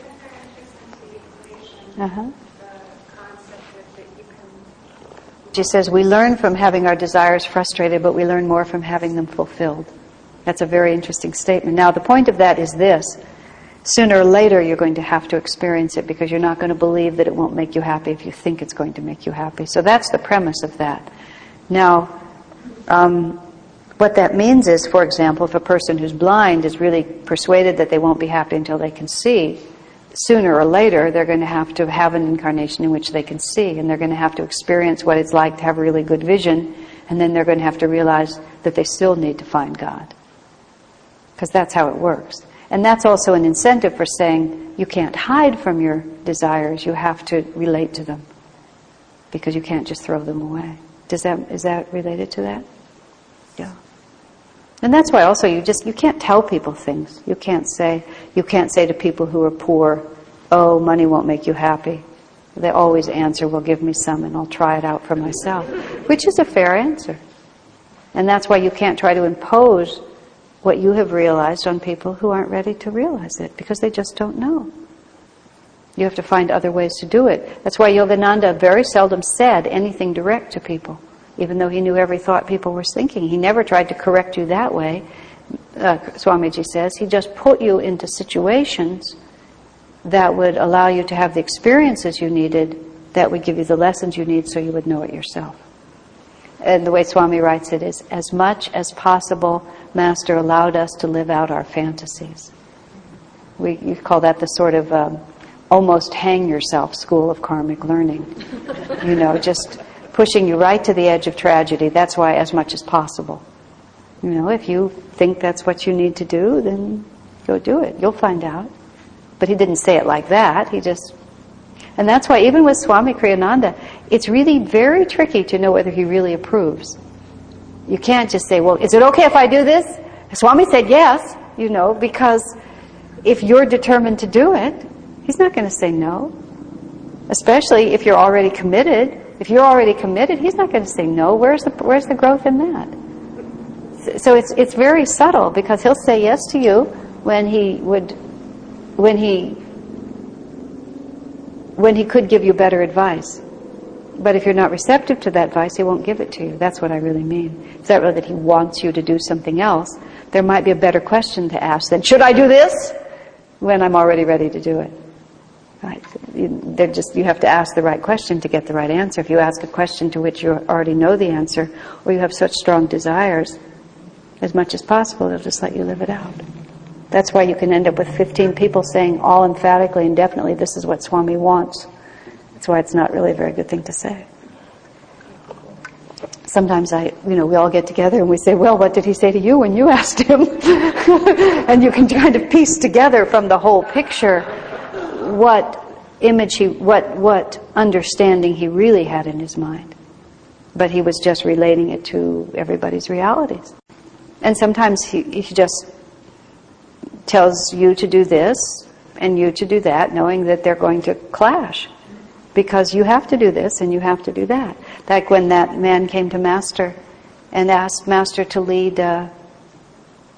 She says, we learn from having our desires frustrated, but we learn more from having them fulfilled. That's a very interesting statement. Now, the point of that is this. Sooner or later, you're going to have to experience it because you're not going to believe that it won't make you happy if you think it's going to make you happy. So that's the premise of that. Now, what that means is, for example, if a person who's blind is really persuaded that they won't be happy until they can see, sooner or later they're going to have an incarnation in which they can see, and they're going to have to experience what it's like to have really good vision, and then they're going to have to realize that they still need to find God. Because that's how it works. And that's also an incentive for saying you can't hide from your desires, you have to relate to them. Because you can't just throw them away. Is that related to that? Yeah. And that's why also you can't tell people things. You can't say to people who are poor, oh, money won't make you happy. They always answer, well, give me some and I'll try it out for myself. Which is a fair answer. And that's why you can't try to impose what you have realized on people who aren't ready to realize it, because they just don't know. You have to find other ways to do it. That's why Yogananda very seldom said anything direct to people, even though he knew every thought people were thinking. He never tried to correct you that way. Swamiji says he just put you into situations that would allow you to have the experiences you needed, that would give you the lessons you need so you would know it yourself. And the way Swami writes it is, as much as possible, Master allowed us to live out our fantasies. You call that the sort of almost hang yourself school of karmic learning. Just pushing you right to the edge of tragedy. That's why as much as possible. If you think that's what you need to do, then go do it. You'll find out. But he didn't say it like that. And that's why even with Swami Kriyananda, it's really very tricky to know whether he really approves. You can't just say, well, is it okay if I do this? Swami said yes, because if you're determined to do it, he's not going to say no. Especially if you're already committed. If you're already committed, he's not going to say no. Where's the growth in that? So it's very subtle, because he'll say yes to you when he could give you better advice. But if you're not receptive to that advice, he won't give it to you. That's what I really mean. It's not really that he wants you to do something else. There might be a better question to ask than, should I do this? When I'm already ready to do it. Right? You have to ask the right question to get the right answer. If you ask a question to which you already know the answer, or you have such strong desires, as much as possible, they'll just let you live it out. That's why you can end up with 15 people saying all emphatically and definitely, this is what Swami wants. That's why it's not really a very good thing to say. Sometimes we all get together and we say, well, what did he say to you when you asked him? And you can kind of piece together from the whole picture what image what understanding he really had in his mind. But he was just relating it to everybody's realities. And sometimes he just tells you to do this and you to do that, knowing that they're going to clash. Because you have to do this and you have to do that. Like when that man came to Master and asked Master to lead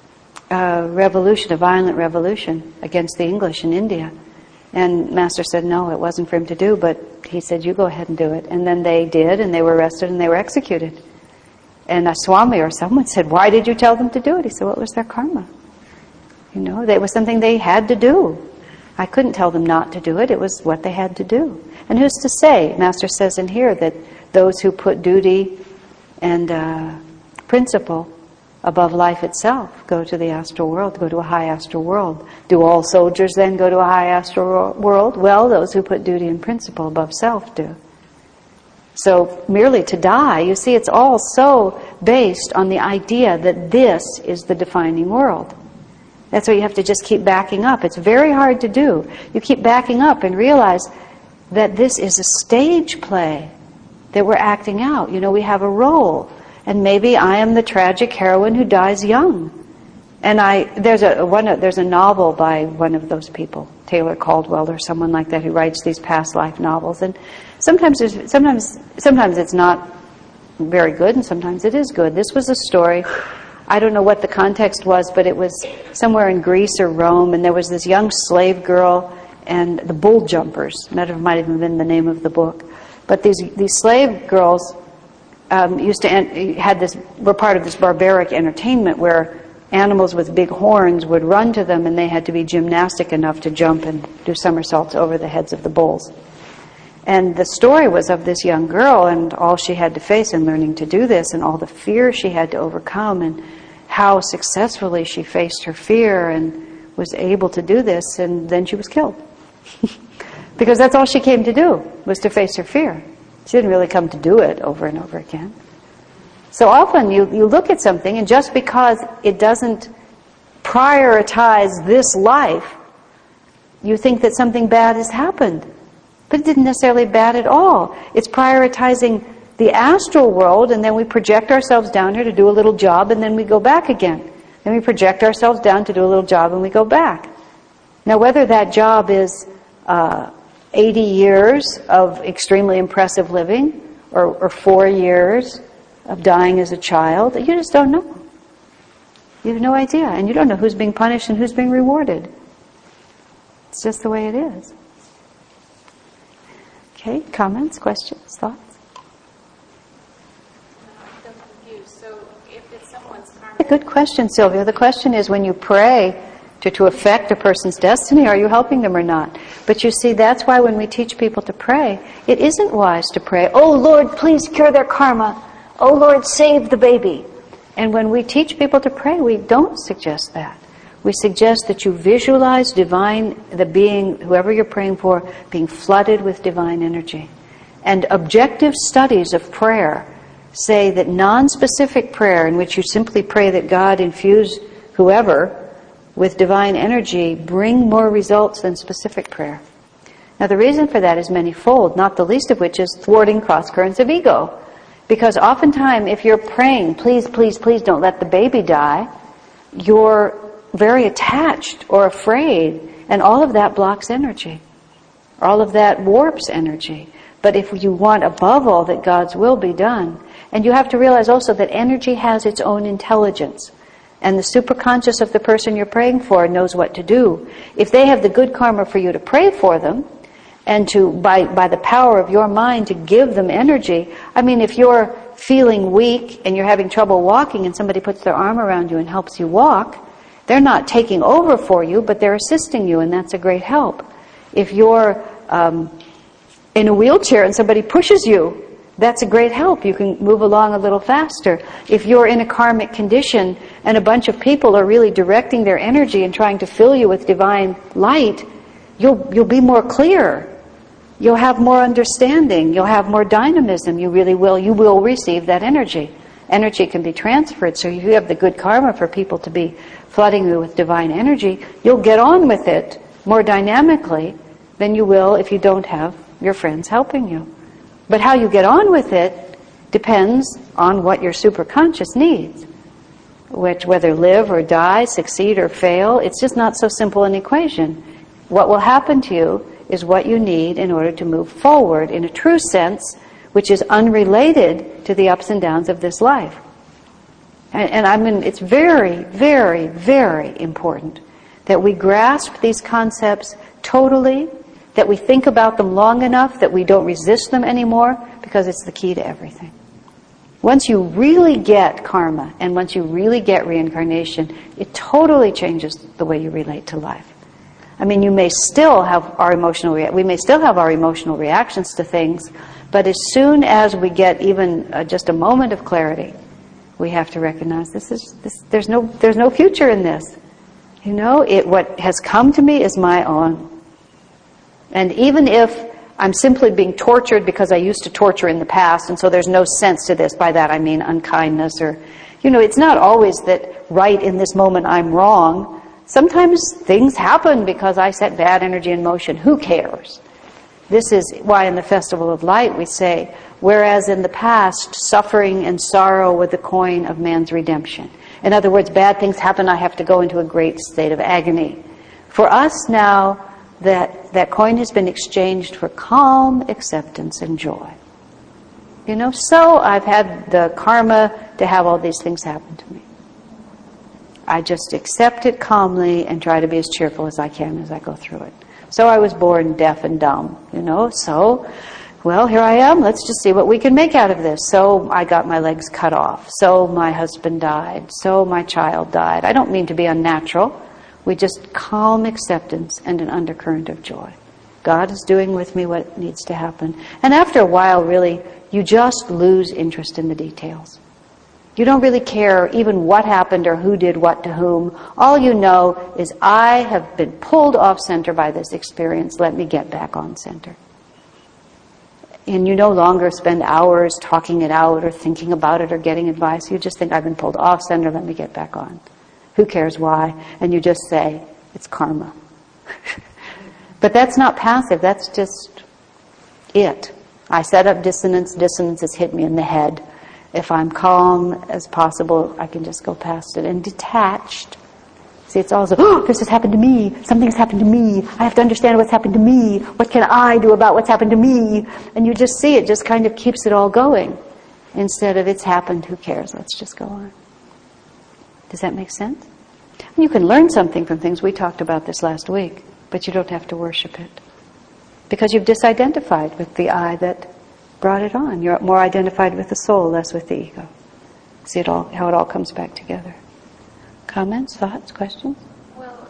revolution, a violent revolution against the English in India. And Master said no, it wasn't for him to do, but he said, you go ahead and do it. And then they did, and they were arrested and they were executed. And a Swami or someone said, why did you tell them to do it? He said, what was their karma? You know, it was something they had to do. I couldn't tell them not to do it. It was what they had to do. And who's to say? Master says in here that those who put duty and principle above life itself go to the astral world, go to a high astral world. Do all soldiers then go to a high astral world? Well, those who put duty and principle above self do. So merely to die, you see, it's all so based on the idea that this is the defining world. That's why you have to just keep backing up. It's very hard to do. You keep backing up and realize that this is a stage play that we're acting out. You know, we have a role. And maybe I am the tragic heroine who dies young. And there's a novel by one of those people, Taylor Caldwell or someone like that, who writes these past life novels. And sometimes it's not very good, and sometimes it is good. This was a story. I don't know what the context was, but it was somewhere in Greece or Rome, and there was this young slave girl and the bull jumpers. That might have been the name of the book. But these slave girls were part of this barbaric entertainment where animals with big horns would run to them, and they had to be gymnastic enough to jump and do somersaults over the heads of the bulls. And the story was of this young girl and all she had to face in learning to do this, and all the fear she had to overcome, and how successfully she faced her fear and was able to do this, and then she was killed. Because that's all she came to do, was to face her fear. She didn't really come to do it over and over again. So often you look at something, and just because it doesn't prioritize this life, you think that something bad has happened. But it didn't necessarily bad at all. It's prioritizing the astral world, and then we project ourselves down here to do a little job, and then we go back again. Then we project ourselves down to do a little job, and we go back. Now, whether that job is 80 years of extremely impressive living, or 4 years of dying as a child, you just don't know. You have no idea, and you don't know who's being punished and who's being rewarded. It's just the way it is. Okay, comments, questions, thoughts? I'm still confused. So if it's someone's karma... Good question, Sylvia. The question is, when you pray to affect a person's destiny, are you helping them or not? But you see, that's why when we teach people to pray, it isn't wise to pray, oh Lord, please cure their karma. Oh Lord, save the baby. And when we teach people to pray, we don't suggest that. We suggest that you visualize the being, whoever you're praying for, being flooded with divine energy. And objective studies of prayer say that non-specific prayer, in which you simply pray that God infuse whoever with divine energy, bring more results than specific prayer. Now the reason for that is manifold, not the least of which is thwarting cross currents of ego. Because oftentimes if you're praying, please, please, please don't let the baby die, you're very attached or afraid, and all of that blocks energy. All of that warps energy. But if you want above all that God's will be done, and you have to realize also that energy has its own intelligence, and the superconscious of the person you're praying for knows what to do. If they have the good karma for you to pray for them, and to, by the power of your mind, to give them energy. I mean, if you're feeling weak and you're having trouble walking and somebody puts their arm around you and helps you walk, they're not taking over for you, but they're assisting you, and that's a great help. If you're in a wheelchair and somebody pushes you, that's a great help. You can move along a little faster. If you're in a karmic condition and a bunch of people are really directing their energy and trying to fill you with divine light, you'll be more clear. You'll have more understanding. You'll have more dynamism. You will receive that energy. Energy can be transferred. So if you have the good karma for people to be flooding you with divine energy, you'll get on with it more dynamically than you will if you don't have your friends helping you. But how you get on with it depends on what your superconscious needs. Whether live or die, succeed or fail, it's just not so simple an equation. What will happen to you is what you need in order to move forward in a true sense, which is unrelated to the ups and downs of this life. And I mean, it's very, very, very important that we grasp these concepts totally, that we think about them long enough, that we don't resist them anymore, because it's the key to everything. Once you really get karma, and once you really get reincarnation, it totally changes the way you relate to life. I mean, you may still have our we may still have our emotional reactions to things, but as soon as we get even just a moment of clarity, we have to recognize there's no future in this. You know, what has come to me is my own. And even if I'm simply being tortured because I used to torture in the past, and so there's no sense to this. By that I mean unkindness, or, you know, it's not always that right in this moment I'm wrong. Sometimes things happen because I set bad energy in motion. Who cares? This is why in the Festival of Light we say, whereas in the past suffering and sorrow were the coin of man's redemption. In other words, bad things happen, I have to go into a great state of agony. For us now, that coin has been exchanged for calm acceptance and joy. You know, so I've had the karma to have all these things happen to me. I just accept it calmly and try to be as cheerful as I can as I go through it. So I was born deaf and dumb, you know, so, well, here I am, let's just see what we can make out of this. So I got my legs cut off. So my husband died. So my child died. I don't mean to be unnatural. We just calm acceptance and an undercurrent of joy. God is doing with me what needs to happen. And after a while, really, you just lose interest in the details. You don't really care even what happened or who did what to whom. All you know is, I have been pulled off center by this experience. Let me get back on center. And you no longer spend hours talking it out or thinking about it or getting advice. You just think, I've been pulled off center, let me get back on. Who cares why? And you just say, it's karma. But that's not passive, that's just it. I set up dissonance, dissonance has hit me in the head. If I'm calm as possible, I can just go past it. And detached, see, it's also, oh, this has happened to me, something's happened to me, I have to understand what's happened to me, what can I do about what's happened to me? And you just see it just kind of keeps it all going. Instead of, it's happened, who cares, let's just go on. Does that make sense? And you can learn something from things. We talked about this last week, but you don't have to worship it. Because you've disidentified with the I that brought it on. You're more identified with the soul, less with the ego. See it all, how it all comes back together. Comments, thoughts, questions? Well,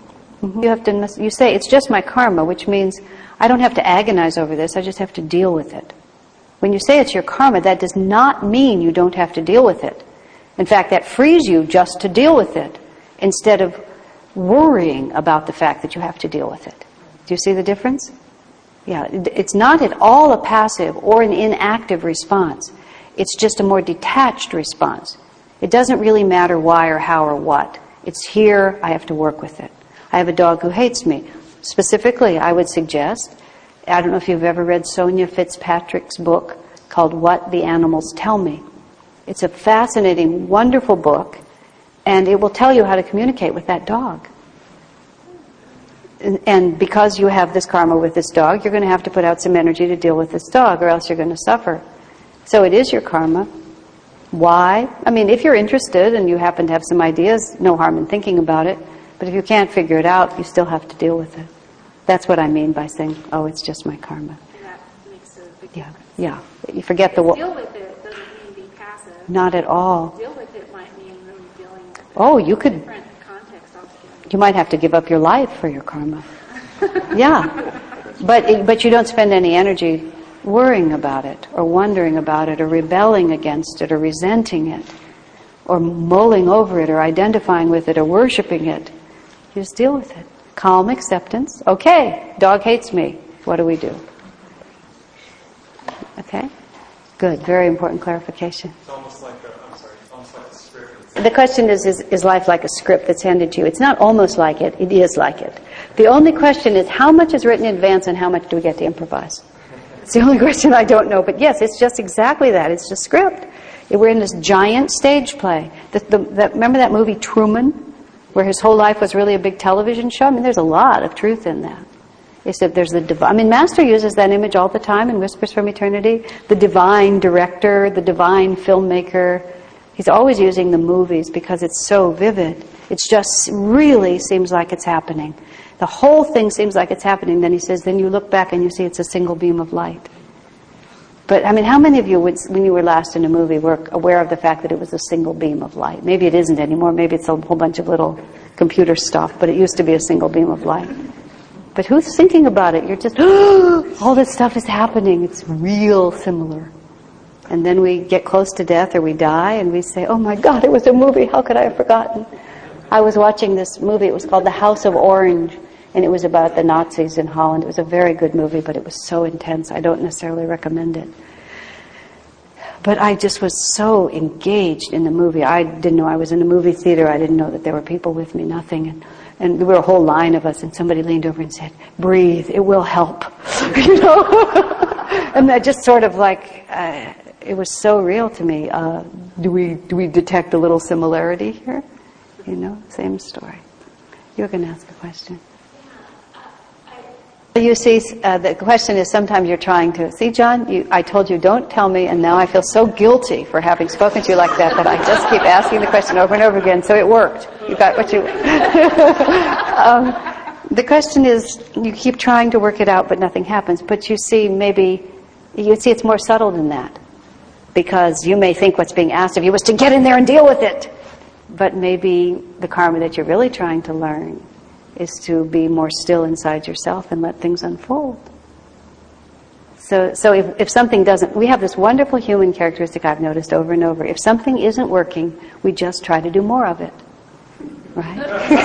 You say, it's just my karma, which means I don't have to agonize over this, I just have to deal with it. When you say it's your karma, that does not mean you don't have to deal with it. In fact, that frees you just to deal with it, instead of worrying about the fact that you have to deal with it. Do you see the difference? Yeah, it's not at all a passive or an inactive response. It's just a more detached response. It doesn't really matter why or how or what. It's here, I have to work with it. I have a dog who hates me. Specifically, I would suggest, I don't know if you've ever read Sonia Fitzpatrick's book called What the Animals Tell Me. It's a fascinating, wonderful book, and it will tell you how to communicate with that dog. And because you have this karma with this dog, you're going to have to put out some energy to deal with this dog, or else you're going to suffer. So it is your karma. Why? I mean, if you're interested and you happen to have some ideas, no harm in thinking about it. But if you can't figure it out, you still have to deal with it. That's what I mean by saying, oh, it's just my karma. and that makes a big Yeah, difference. yeah. You forget the... Deal with it doesn't mean be passive. Not at all. Deal with it might mean really dealing with it. Oh, you could... Different context altogether. You might have to give up your life for your karma. Yeah. But you don't spend any energy worrying about it, or wondering about it, or rebelling against it, or resenting it, or mulling over it, or identifying with it, or worshiping it. You just deal with it. Calm acceptance. Okay, dog hates me. What do we do? Okay? Good. Very important clarification. It's almost like a script. The question is life like a script that's handed to you? It's not almost like it. It is like it. The only question is, how much is written in advance and how much do we get to improvise? It's the only question I don't know. But yes, it's just exactly that. It's just script. We're in this giant stage play. Remember that movie Truman, where his whole life was really a big television show? I mean, there's a lot of truth in that. They said there's the divine... I mean, Master uses that image all the time in Whispers from Eternity. The divine director, the divine filmmaker, He's always using the movies because it's so vivid. It just really seems like it's happening. The whole thing seems like it's happening. Then he says, then you look back and you see it's a single beam of light. But, I mean, how many of you, when you were last in a movie, were aware of the fact that it was a single beam of light? Maybe it isn't anymore. Maybe it's a whole bunch of little computer stuff. But it used to be a single beam of light. But who's thinking about it? You're just, all this stuff is happening. It's real similar. And then we get close to death or we die and we say, oh my God, it was a movie. How could I have forgotten? I was watching this movie. It was called The House of Orange. And it was about the Nazis in Holland. It was a very good movie, but it was so intense. I don't necessarily recommend it. But I just was so engaged in the movie. I didn't know I was in a movie theater. I didn't know that there were people with me, nothing. And there were a whole line of us, and somebody leaned over and said, breathe, it will help. You know? And that just sort of like, it was so real to me. Do we detect a little similarity here? You know, same story. You're going to ask a question. You see, the question is sometimes you're trying to... See, John, I told you don't tell me, and now I feel so guilty for having spoken to you like that I just keep asking the question over and over again, so it worked. You got what you... the question is, you keep trying to work it out, but nothing happens. But you see, it's more subtle than that. Because you may think what's being asked of you was to get in there and deal with it. But maybe the karma that you're really trying to learn is to be more still inside yourself and let things unfold. So if something doesn't... We have this wonderful human characteristic I've noticed over and over. If something isn't working, we just try to do more of it. Right?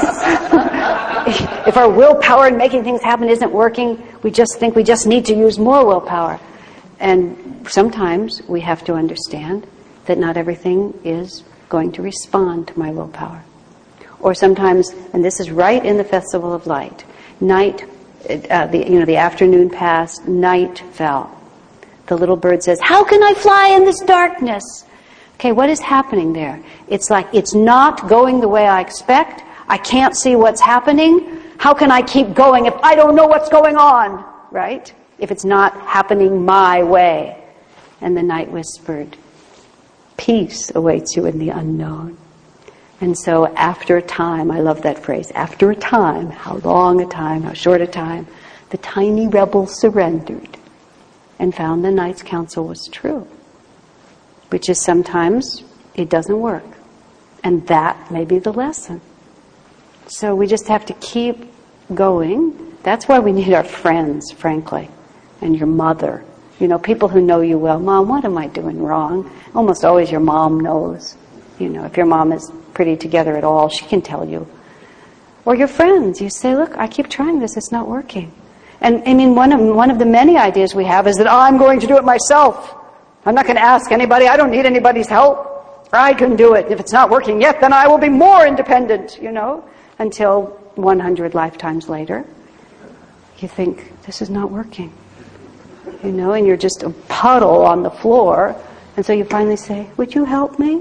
If our willpower in making things happen isn't working, we just think we just need to use more willpower. And sometimes we have to understand that not everything is going to respond to my willpower. Or sometimes, and this is right in the Festival of Light, night, the afternoon passed, night fell. The little bird says, how can I fly in this darkness? Okay, what is happening there? It's like, it's not going the way I expect. I can't see what's happening. How can I keep going if I don't know what's going on? Right? If it's not happening my way. And the night whispered, peace awaits you in the unknown. And so after a time, I love that phrase, after a time, how long a time, how short a time, the tiny rebel surrendered and found the night's counsel was true. Which is sometimes it doesn't work. And that may be the lesson. So we just have to keep going. That's why we need our friends, frankly, and your mother. You know, people who know you well. Mom, what am I doing wrong? Almost always your mom knows. You know, if your mom is pretty together at all, she can tell you. Or your friends. You say, look, I keep trying this. It's not working. And I mean, one of the many ideas we have is that I'm going to do it myself. I'm not going to ask anybody. I don't need anybody's help. I can do it. If it's not working yet, then I will be more independent, you know, until 100 lifetimes later. You think, this is not working. You know, and you're just a puddle on the floor. And so you finally say, would you help me?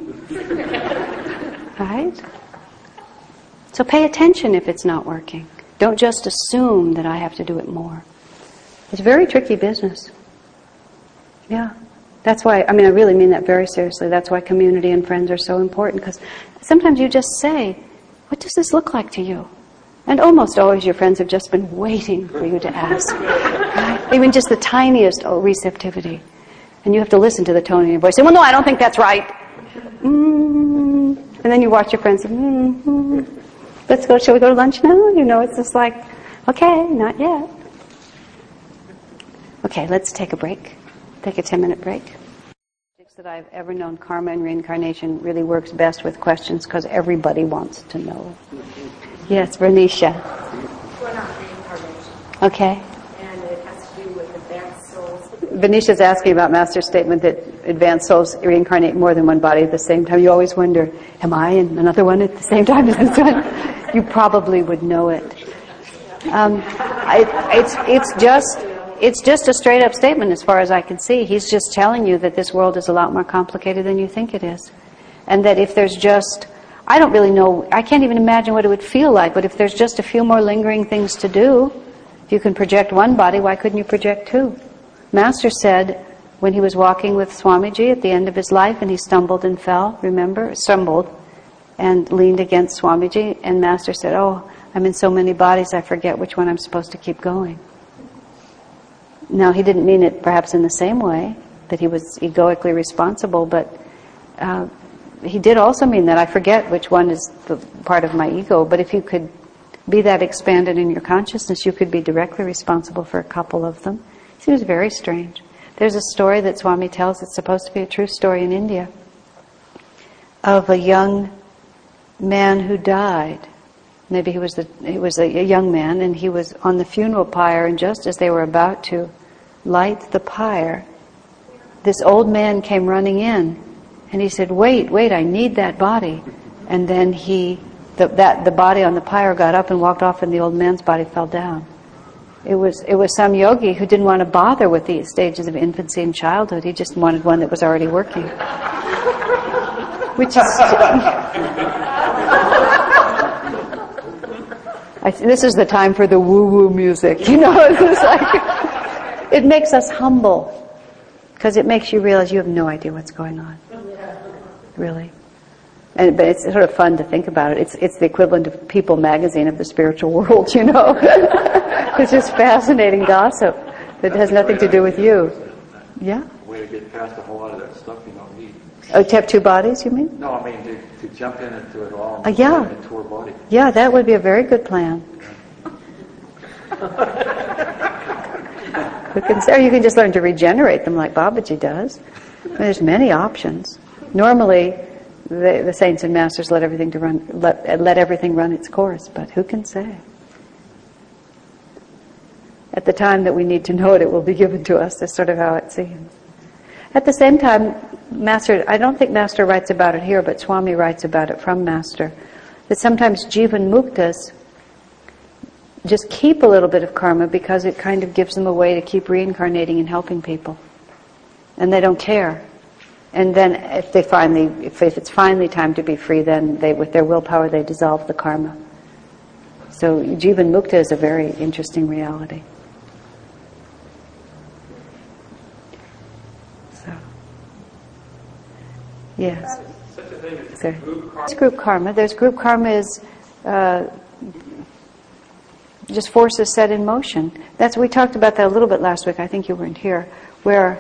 Right? So pay attention if it's not working. Don't just assume that I have to do it more. It's a very tricky business. Yeah. That's why, I mean, I really mean that very seriously. That's why community and friends are so important. Because sometimes you just say, what does this look like to you? And almost always your friends have just been waiting for you to ask. Right? Even just the tiniest receptivity. And you have to listen to the tone in your voice. Say, well, no, I don't think that's right. And then you watch your friends say, let's go, shall we go to lunch now? You know, it's just like, okay, not yet. Okay, let's take a break. Take a 10-minute break. That I've ever known, karma and reincarnation really works best with questions because everybody wants to know. Yes, Vernisha. We're not reincarnation. Okay. And it has to do with advanced souls. Venisha's asking about Master's statement that advanced souls reincarnate more than one body at the same time. You always wonder, am I in another one at the same time as this one? You probably would know it. It's just a straight up statement as far as I can see. He's just telling you that this world is a lot more complicated than you think it is. And that if there's just, I don't really know, I can't even imagine what it would feel like, but if there's just a few more lingering things to do, if you can project one body, why couldn't you project two? Master said, when he was walking with Swamiji at the end of his life and he stumbled and fell, remember? Stumbled and leaned against Swamiji, and Master said, "Oh, I'm in so many bodies I forget which one I'm supposed to keep going." Now, he didn't mean it perhaps in the same way, that he was egoically responsible, but he did also mean that I forget which one is the part of my ego, but if you could be that expanded in your consciousness, you could be directly responsible for a couple of them. It seems very strange. There's a story that Swami tells, it's supposed to be a true story in India, of a young man who died. Maybe he was a young man, and he was on the funeral pyre, and just as they were about to light the pyre, this old man came running in, and he said, wait, I need that body. And then the body on the pyre got up and walked off, and the old man's body fell down. It was some yogi who didn't want to bother with the stages of infancy and childhood. He just wanted one that was already working. Which is... this is the time for the woo-woo music, It's just like, it makes us humble, because it makes you realize you have no idea what's going on, really. But it's sort of fun to think about it. It's the equivalent of People magazine of the spiritual world, It's just fascinating gossip that has nothing to do with you. Yeah. Way to get past a whole lot of that stuff you don't need. Oh, to have two bodies, you mean? No, I mean to jump into it all. Yeah. Into our body. Yeah, that would be a very good plan. Or you can just learn to regenerate them like Babaji does. There's many options. Normally, the saints and masters let everything run its course, but who can say? At the time that we need to know it will be given to us. That's sort of how it seems. At the same time, Master, I don't think Master writes about it here, but Swami writes about it from Master, that sometimes Jivan Muktas just keep a little bit of karma because it kind of gives them a way to keep reincarnating and helping people. And they don't care. And then if it's finally time to be free, then with their willpower they dissolve the karma. So Jivan Mukta is a very interesting reality. So, yes. Such a thing as Sorry. group karma. There's group karma. There's group karma is just forces set in motion. We talked about that a little bit last week. I think you weren't here, where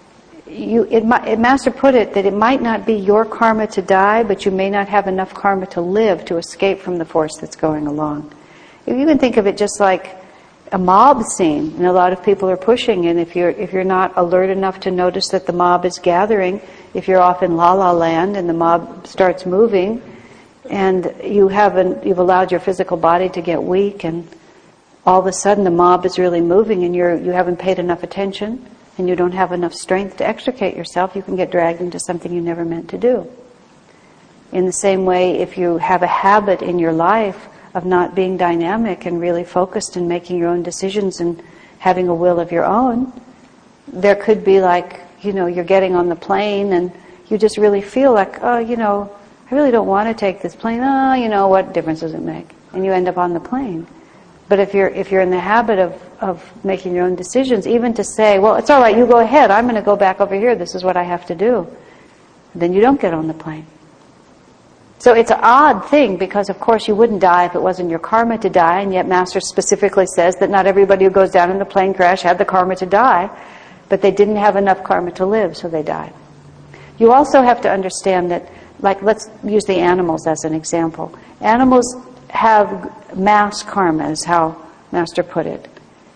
Master put it that it might not be your karma to die, but you may not have enough karma to live to escape from the force that's going along. You can think of it just like a mob scene, and a lot of people are pushing, and if you're not alert enough to notice that the mob is gathering, if you're off in La La Land and the mob starts moving, and you've allowed your physical body to get weak, and all of a sudden the mob is really moving, and you haven't paid enough attention, and you don't have enough strength to extricate yourself, you can get dragged into something you never meant to do. In the same way, if you have a habit in your life of not being dynamic and really focused and making your own decisions and having a will of your own, there could be like, you're getting on the plane and you just really feel like, I really don't want to take this plane. What difference does it make? And you end up on the plane. But if you're in the habit of making your own decisions, even to say, well, it's all right, you go ahead, I'm going to go back over here, this is what I have to do, then you don't get on the plane. So it's an odd thing, because of course you wouldn't die if it wasn't your karma to die, and yet Master specifically says that not everybody who goes down in the plane crash had the karma to die, but they didn't have enough karma to live, so they died. You also have to understand that, like, let's use the animals as an example. Animals have mass karma, is how Master put it,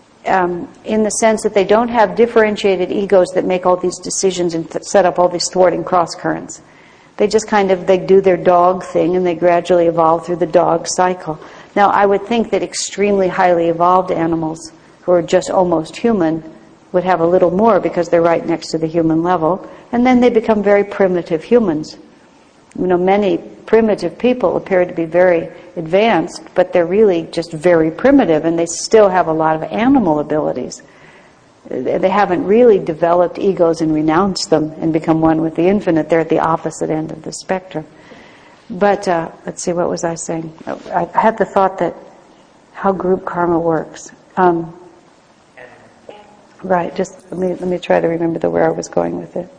in the sense that they don't have differentiated egos that make all these decisions and set up all these thwarting cross currents. They just they do their dog thing, and they gradually evolve through the dog cycle. Now, I would think that extremely highly evolved animals who are just almost human would have a little more, because they're right next to the human level, and then they become very primitive humans. Many primitive people appear to be very advanced, but they're really just very primitive, and they still have a lot of animal abilities. They haven't really developed egos and renounced them and become one with the infinite. They're at the opposite end of the spectrum. But let's see, what was I saying? I had the thought that how group karma works. Right, just let me try to remember where I was going with it.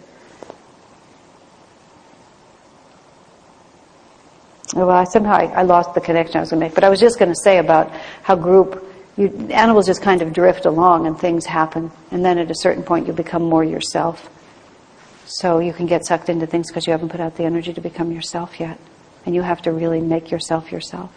Well, I lost the connection I was going to make, but I was just going to say about how animals just kind of drift along and things happen, and then at a certain point you become more yourself. So you can get sucked into things because you haven't put out the energy to become yourself yet, and you have to really make yourself yourself.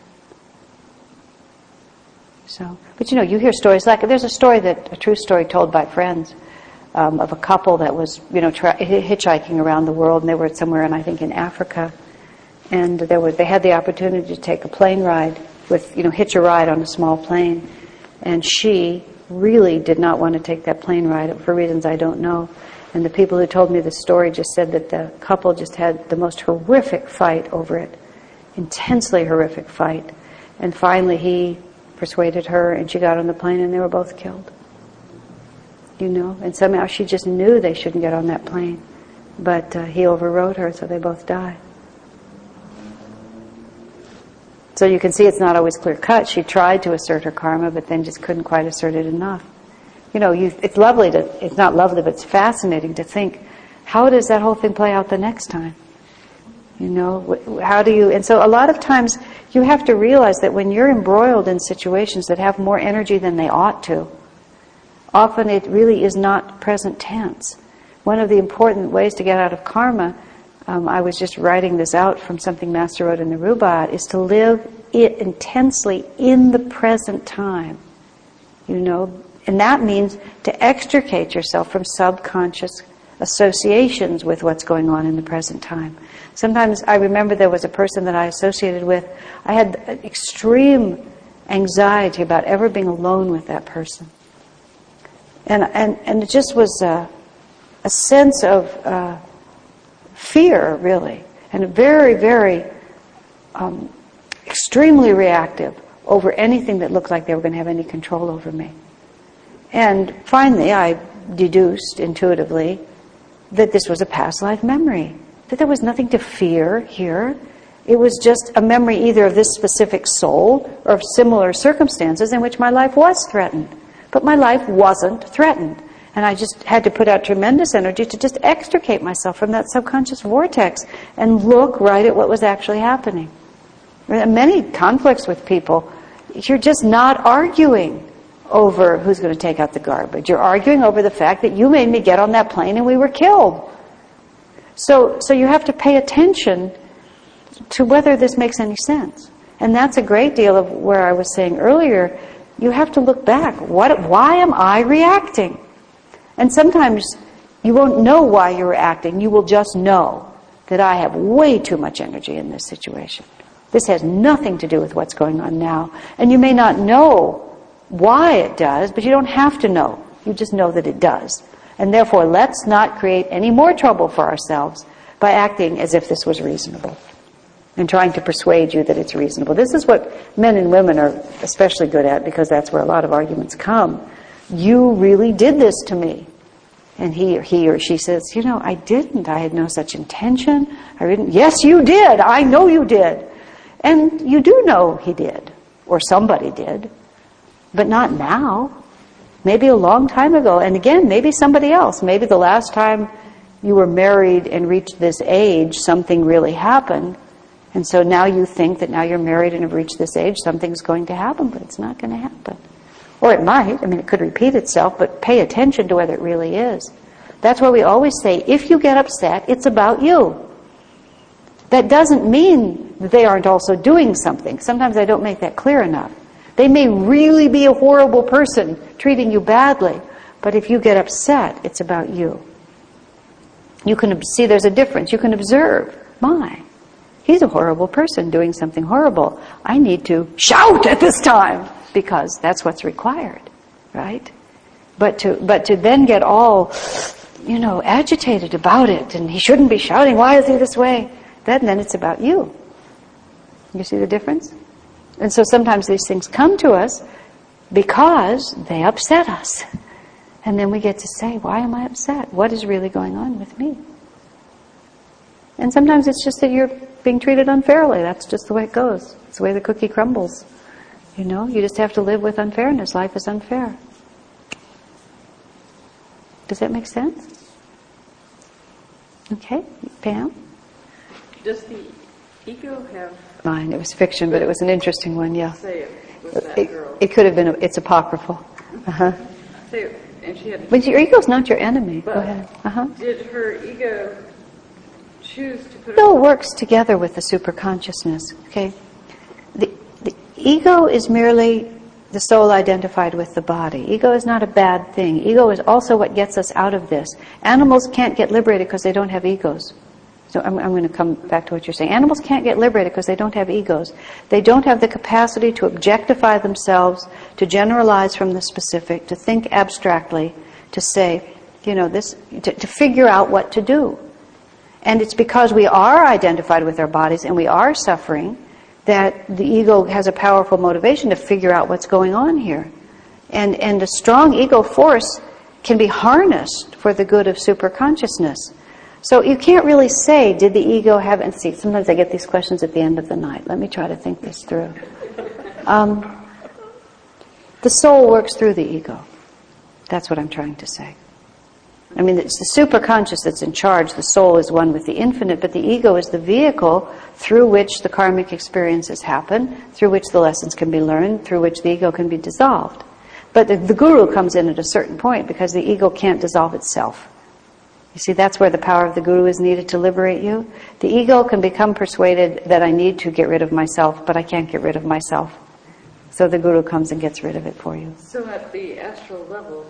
So, but you hear stories like, there's a true story told by friends of a couple that was, hitchhiking around the world, and they were somewhere, I think in Africa, and they had the opportunity to take a plane ride hitch a ride on a small plane, and she really did not want to take that plane ride for reasons I don't know. And the people who told me the story just said that the couple just had the most horrific fight over it, intensely horrific fight, and finally he persuaded her, and she got on the plane, and they were both killed. And somehow she just knew they shouldn't get on that plane, but he overrode her, so they both died. So you can see it's not always clear cut. She tried to assert her karma, but then just couldn't quite assert it enough. It's not lovely, but it's fascinating to think, how does that whole thing play out the next time? How do you, and so a lot of times you have to realize that when you're embroiled in situations that have more energy than they ought to, often it really is not present tense. One of the important ways to get out of karma, I was just writing this out from something Master wrote in the Rubaiyat, is to live it intensely in the present time. And that means to extricate yourself from subconscious associations with what's going on in the present time. Sometimes I remember there was a person that I associated with. I had extreme anxiety about ever being alone with that person. And it just was a sense of fear, really, and very, very extremely reactive over anything that looked like they were going to have any control over me. And finally, I deduced intuitively that this was a past life memory, that there was nothing to fear here. It was just a memory either of this specific soul or of similar circumstances in which my life was threatened. But my life wasn't threatened. And I just had to put out tremendous energy to just extricate myself from that subconscious vortex and look right at what was actually happening. Many conflicts with people, you're just not arguing over who's going to take out the garbage. You're arguing over the fact that you made me get on that plane and we were killed. So you have to pay attention to whether this makes any sense. And that's a great deal of where I was saying earlier, you have to look back. Why am I reacting? And sometimes you won't know why you're reacting. You will just know that I have way too much energy in this situation. This has nothing to do with what's going on now. And you may not know why it does, but you don't have to know. You just know that it does. And therefore, let's not create any more trouble for ourselves by acting as if this was reasonable and trying to persuade you that it's reasonable. This is what men and women are especially good at, because that's where a lot of arguments come. You really did this to me. And he or she says, I didn't. I had no such intention. I didn't. Yes, you did. I know you did. And you do know he did, or somebody did, but not now. Maybe a long time ago. And again, maybe somebody else. Maybe the last time you were married and reached this age, something really happened. And so now you think that now you're married and have reached this age, something's going to happen, but it's not going to happen. Or it might. It could repeat itself, but pay attention to whether it really is. That's why we always say, if you get upset, it's about you. That doesn't mean that they aren't also doing something. Sometimes I don't make that clear enough. They may really be a horrible person treating you badly, but if you get upset, it's about you. You can see there's a difference. You can observe, he's a horrible person doing something horrible. I need to shout at this time because that's what's required, right? But to then get all, agitated about it, and he shouldn't be shouting, why is he this way? Then it's about you. You see the difference? And so sometimes these things come to us because they upset us. And then we get to say, why am I upset? What is really going on with me? And sometimes it's just that you're being treated unfairly. That's just the way it goes. It's the way the cookie crumbles. You just have to live with unfairness. Life is unfair. Does that make sense? Okay, Pam? Does the ego have... Mine. It was fiction, but it was an interesting one, yeah. Say it was that girl. It could have been, it's apocryphal. Uh-huh. Say it, and she had... But your ego's not your enemy. Go But ahead. Uh-huh. did her ego choose to put... It all works together with the superconsciousness, okay? The ego is merely the soul identified with the body. Ego is not a bad thing. Ego is also what gets us out of this. Animals can't get liberated because they don't have egos. So I'm going to come back to what you're saying. Animals can't get liberated because they don't have egos. They don't have the capacity to objectify themselves, to generalize from the specific, to think abstractly, to say, this, to figure out what to do. And it's because we are identified with our bodies and we are suffering that the ego has a powerful motivation to figure out what's going on here. And a strong ego force can be harnessed for the good of superconsciousness. So you can't really say, did the ego have... And see, sometimes I get these questions at the end of the night. Let me try to think this through. The soul works through the ego. That's what I'm trying to say. I mean, it's the superconscious that's in charge. The soul is one with the infinite, but the ego is the vehicle through which the karmic experiences happen, through which the lessons can be learned, through which the ego can be dissolved. But the guru comes in at a certain point because the ego can't dissolve itself. You see, that's where the power of the guru is needed to liberate you. The ego can become persuaded that I need to get rid of myself, but I can't get rid of myself. So the guru comes and gets rid of it for you. So at the astral level,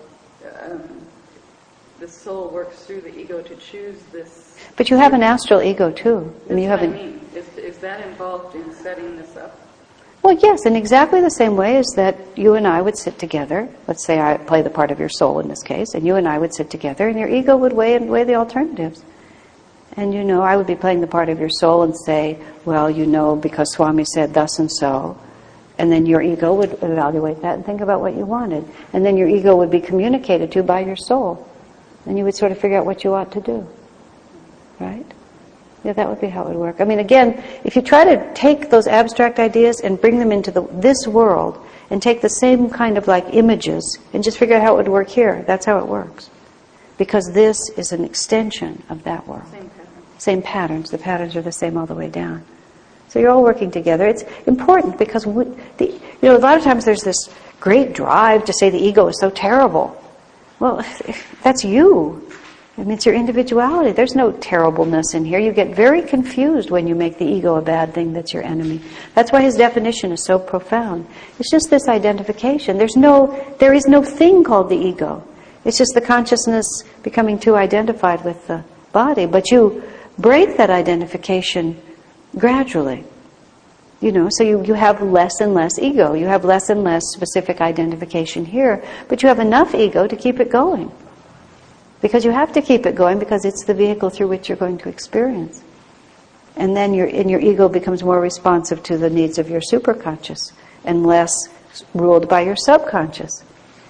the soul works through the ego to choose this... But you have an astral ego too. That's you what have I mean. Is that involved in setting this up? Well, yes, in exactly the same way as that you and I would sit together. Let's say I play the part of your soul in this case, and you and I would sit together, and your ego would weigh the alternatives. And I would be playing the part of your soul and say, well, because Swami said thus and so. And then your ego would evaluate that and think about what you wanted. And then your ego would be communicated to by your soul. And you would sort of figure out what you ought to do. Right? Yeah, that would be how it would work. I mean, again, if you try to take those abstract ideas and bring them into this world and take the same kind of like images and just figure out how it would work here, that's how it works. Because this is an extension of that world. Same patterns. The patterns are the same all the way down. So you're all working together. It's important because, a lot of times there's this great drive to say the ego is so terrible. Well, that's you. I mean, it's your individuality. There's no terribleness in here. You get very confused when you make the ego a bad thing that's your enemy. That's why his definition is so profound. It's just this identification. There is no thing called the ego. It's just the consciousness becoming too identified with the body. But you break that identification gradually. So you have less and less ego. You have less and less specific identification here. But you have enough ego to keep it going. Because you have to keep it going because it's the vehicle through which you're going to experience. And then your ego becomes more responsive to the needs of your superconscious and less ruled by your subconscious.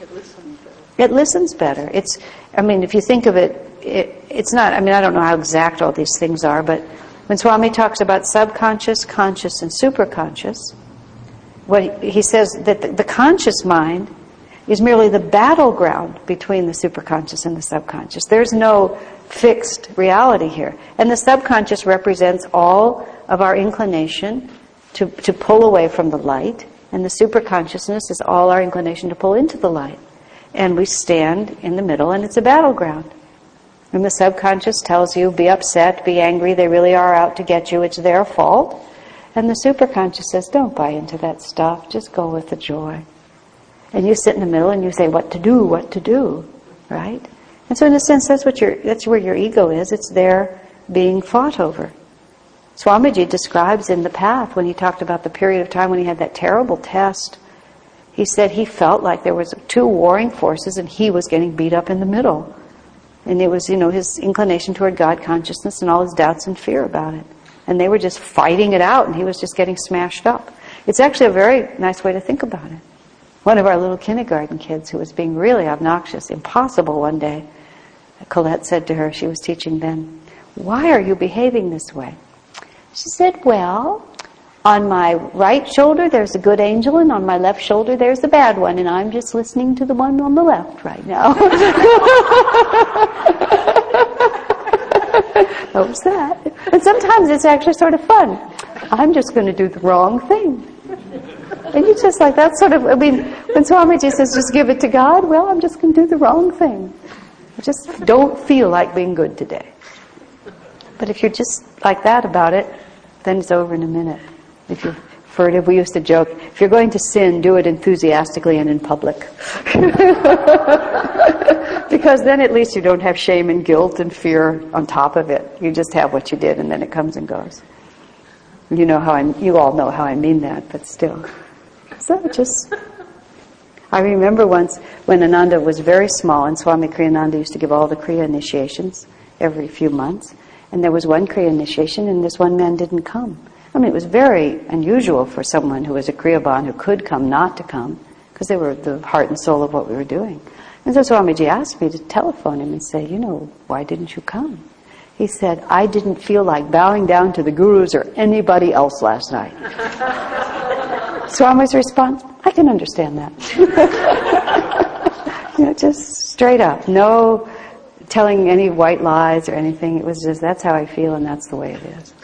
It listens better. If you think of it, it's not, I don't know how exact all these things are, but when Swami talks about subconscious, conscious, and superconscious, he says that the conscious mind is merely the battleground between the superconscious and the subconscious. There's no fixed reality here. And the subconscious represents all of our inclination to pull away from the light, and the superconsciousness is all our inclination to pull into the light. And we stand in the middle, and it's a battleground. And the subconscious tells you, be upset, be angry, they really are out to get you, it's their fault. And the superconscious says, don't buy into that stuff, just go with the joy. And you sit in the middle and you say, what to do, right? And so in a sense, that's where your ego is. It's there being fought over. Swamiji describes in The Path, when he talked about the period of time when he had that terrible test, he said he felt like there was two warring forces and he was getting beat up in the middle. And it was, his inclination toward God consciousness and all his doubts and fear about it. And they were just fighting it out and he was just getting smashed up. It's actually a very nice way to think about it. One of our little kindergarten kids who was being really obnoxious, impossible one day, Colette said to her, she was teaching then, why are you behaving this way? She said, well, On my right shoulder, there's a good angel, and on my left shoulder, there's the bad one, and I'm just listening to the one on the left right now. How's that? And sometimes it's actually sort of fun. I'm just going to do the wrong thing. And you just like that sort of, I mean, when Swamiji says just give it to God, well, I'm just going to do the wrong thing. I just don't feel like being good today. But if you're just like that about it, then it's over in a minute. If you're furtive, we used to joke, if you're going to sin, do it enthusiastically and in public. Because then at least you don't have shame and guilt and fear on top of it. You just have what you did and then it comes and goes. You all know how I mean that, but still. So I remember once when Ananda was very small, and Swami Kriyananda used to give all the Kriya initiations every few months, and there was one Kriya initiation and this one man didn't come. I mean, it was very unusual for someone who was a Kriyaban who could come not to come, because they were the heart and soul of what we were doing. And so Swamiji asked me to telephone him and say, why didn't you come? He said, I didn't feel like bowing down to the gurus or anybody else last night. Swami's response, I can understand that. Just straight up. No telling any white lies or anything. It was just, that's how I feel and that's the way it is.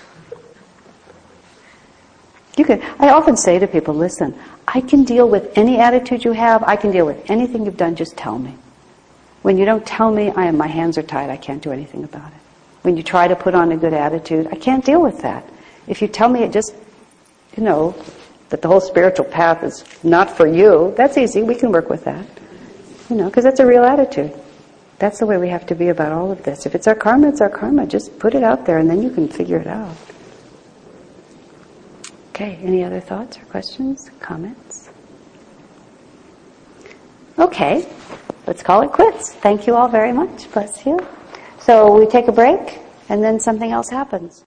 I often say to people, listen, I can deal with any attitude you have. I can deal with anything you've done. Just tell me. When you don't tell me, my hands are tied. I can't do anything about it. When you try to put on a good attitude, I can't deal with that. If you tell me it just, that the whole spiritual path is not for you, that's easy. We can work with that. Because that's a real attitude. That's the way we have to be about all of this. If it's our karma, it's our karma. Just put it out there and then you can figure it out. Okay, any other thoughts or questions, comments? Okay, let's call it quits. Thank you all very much. Bless you. So we take a break and then something else happens.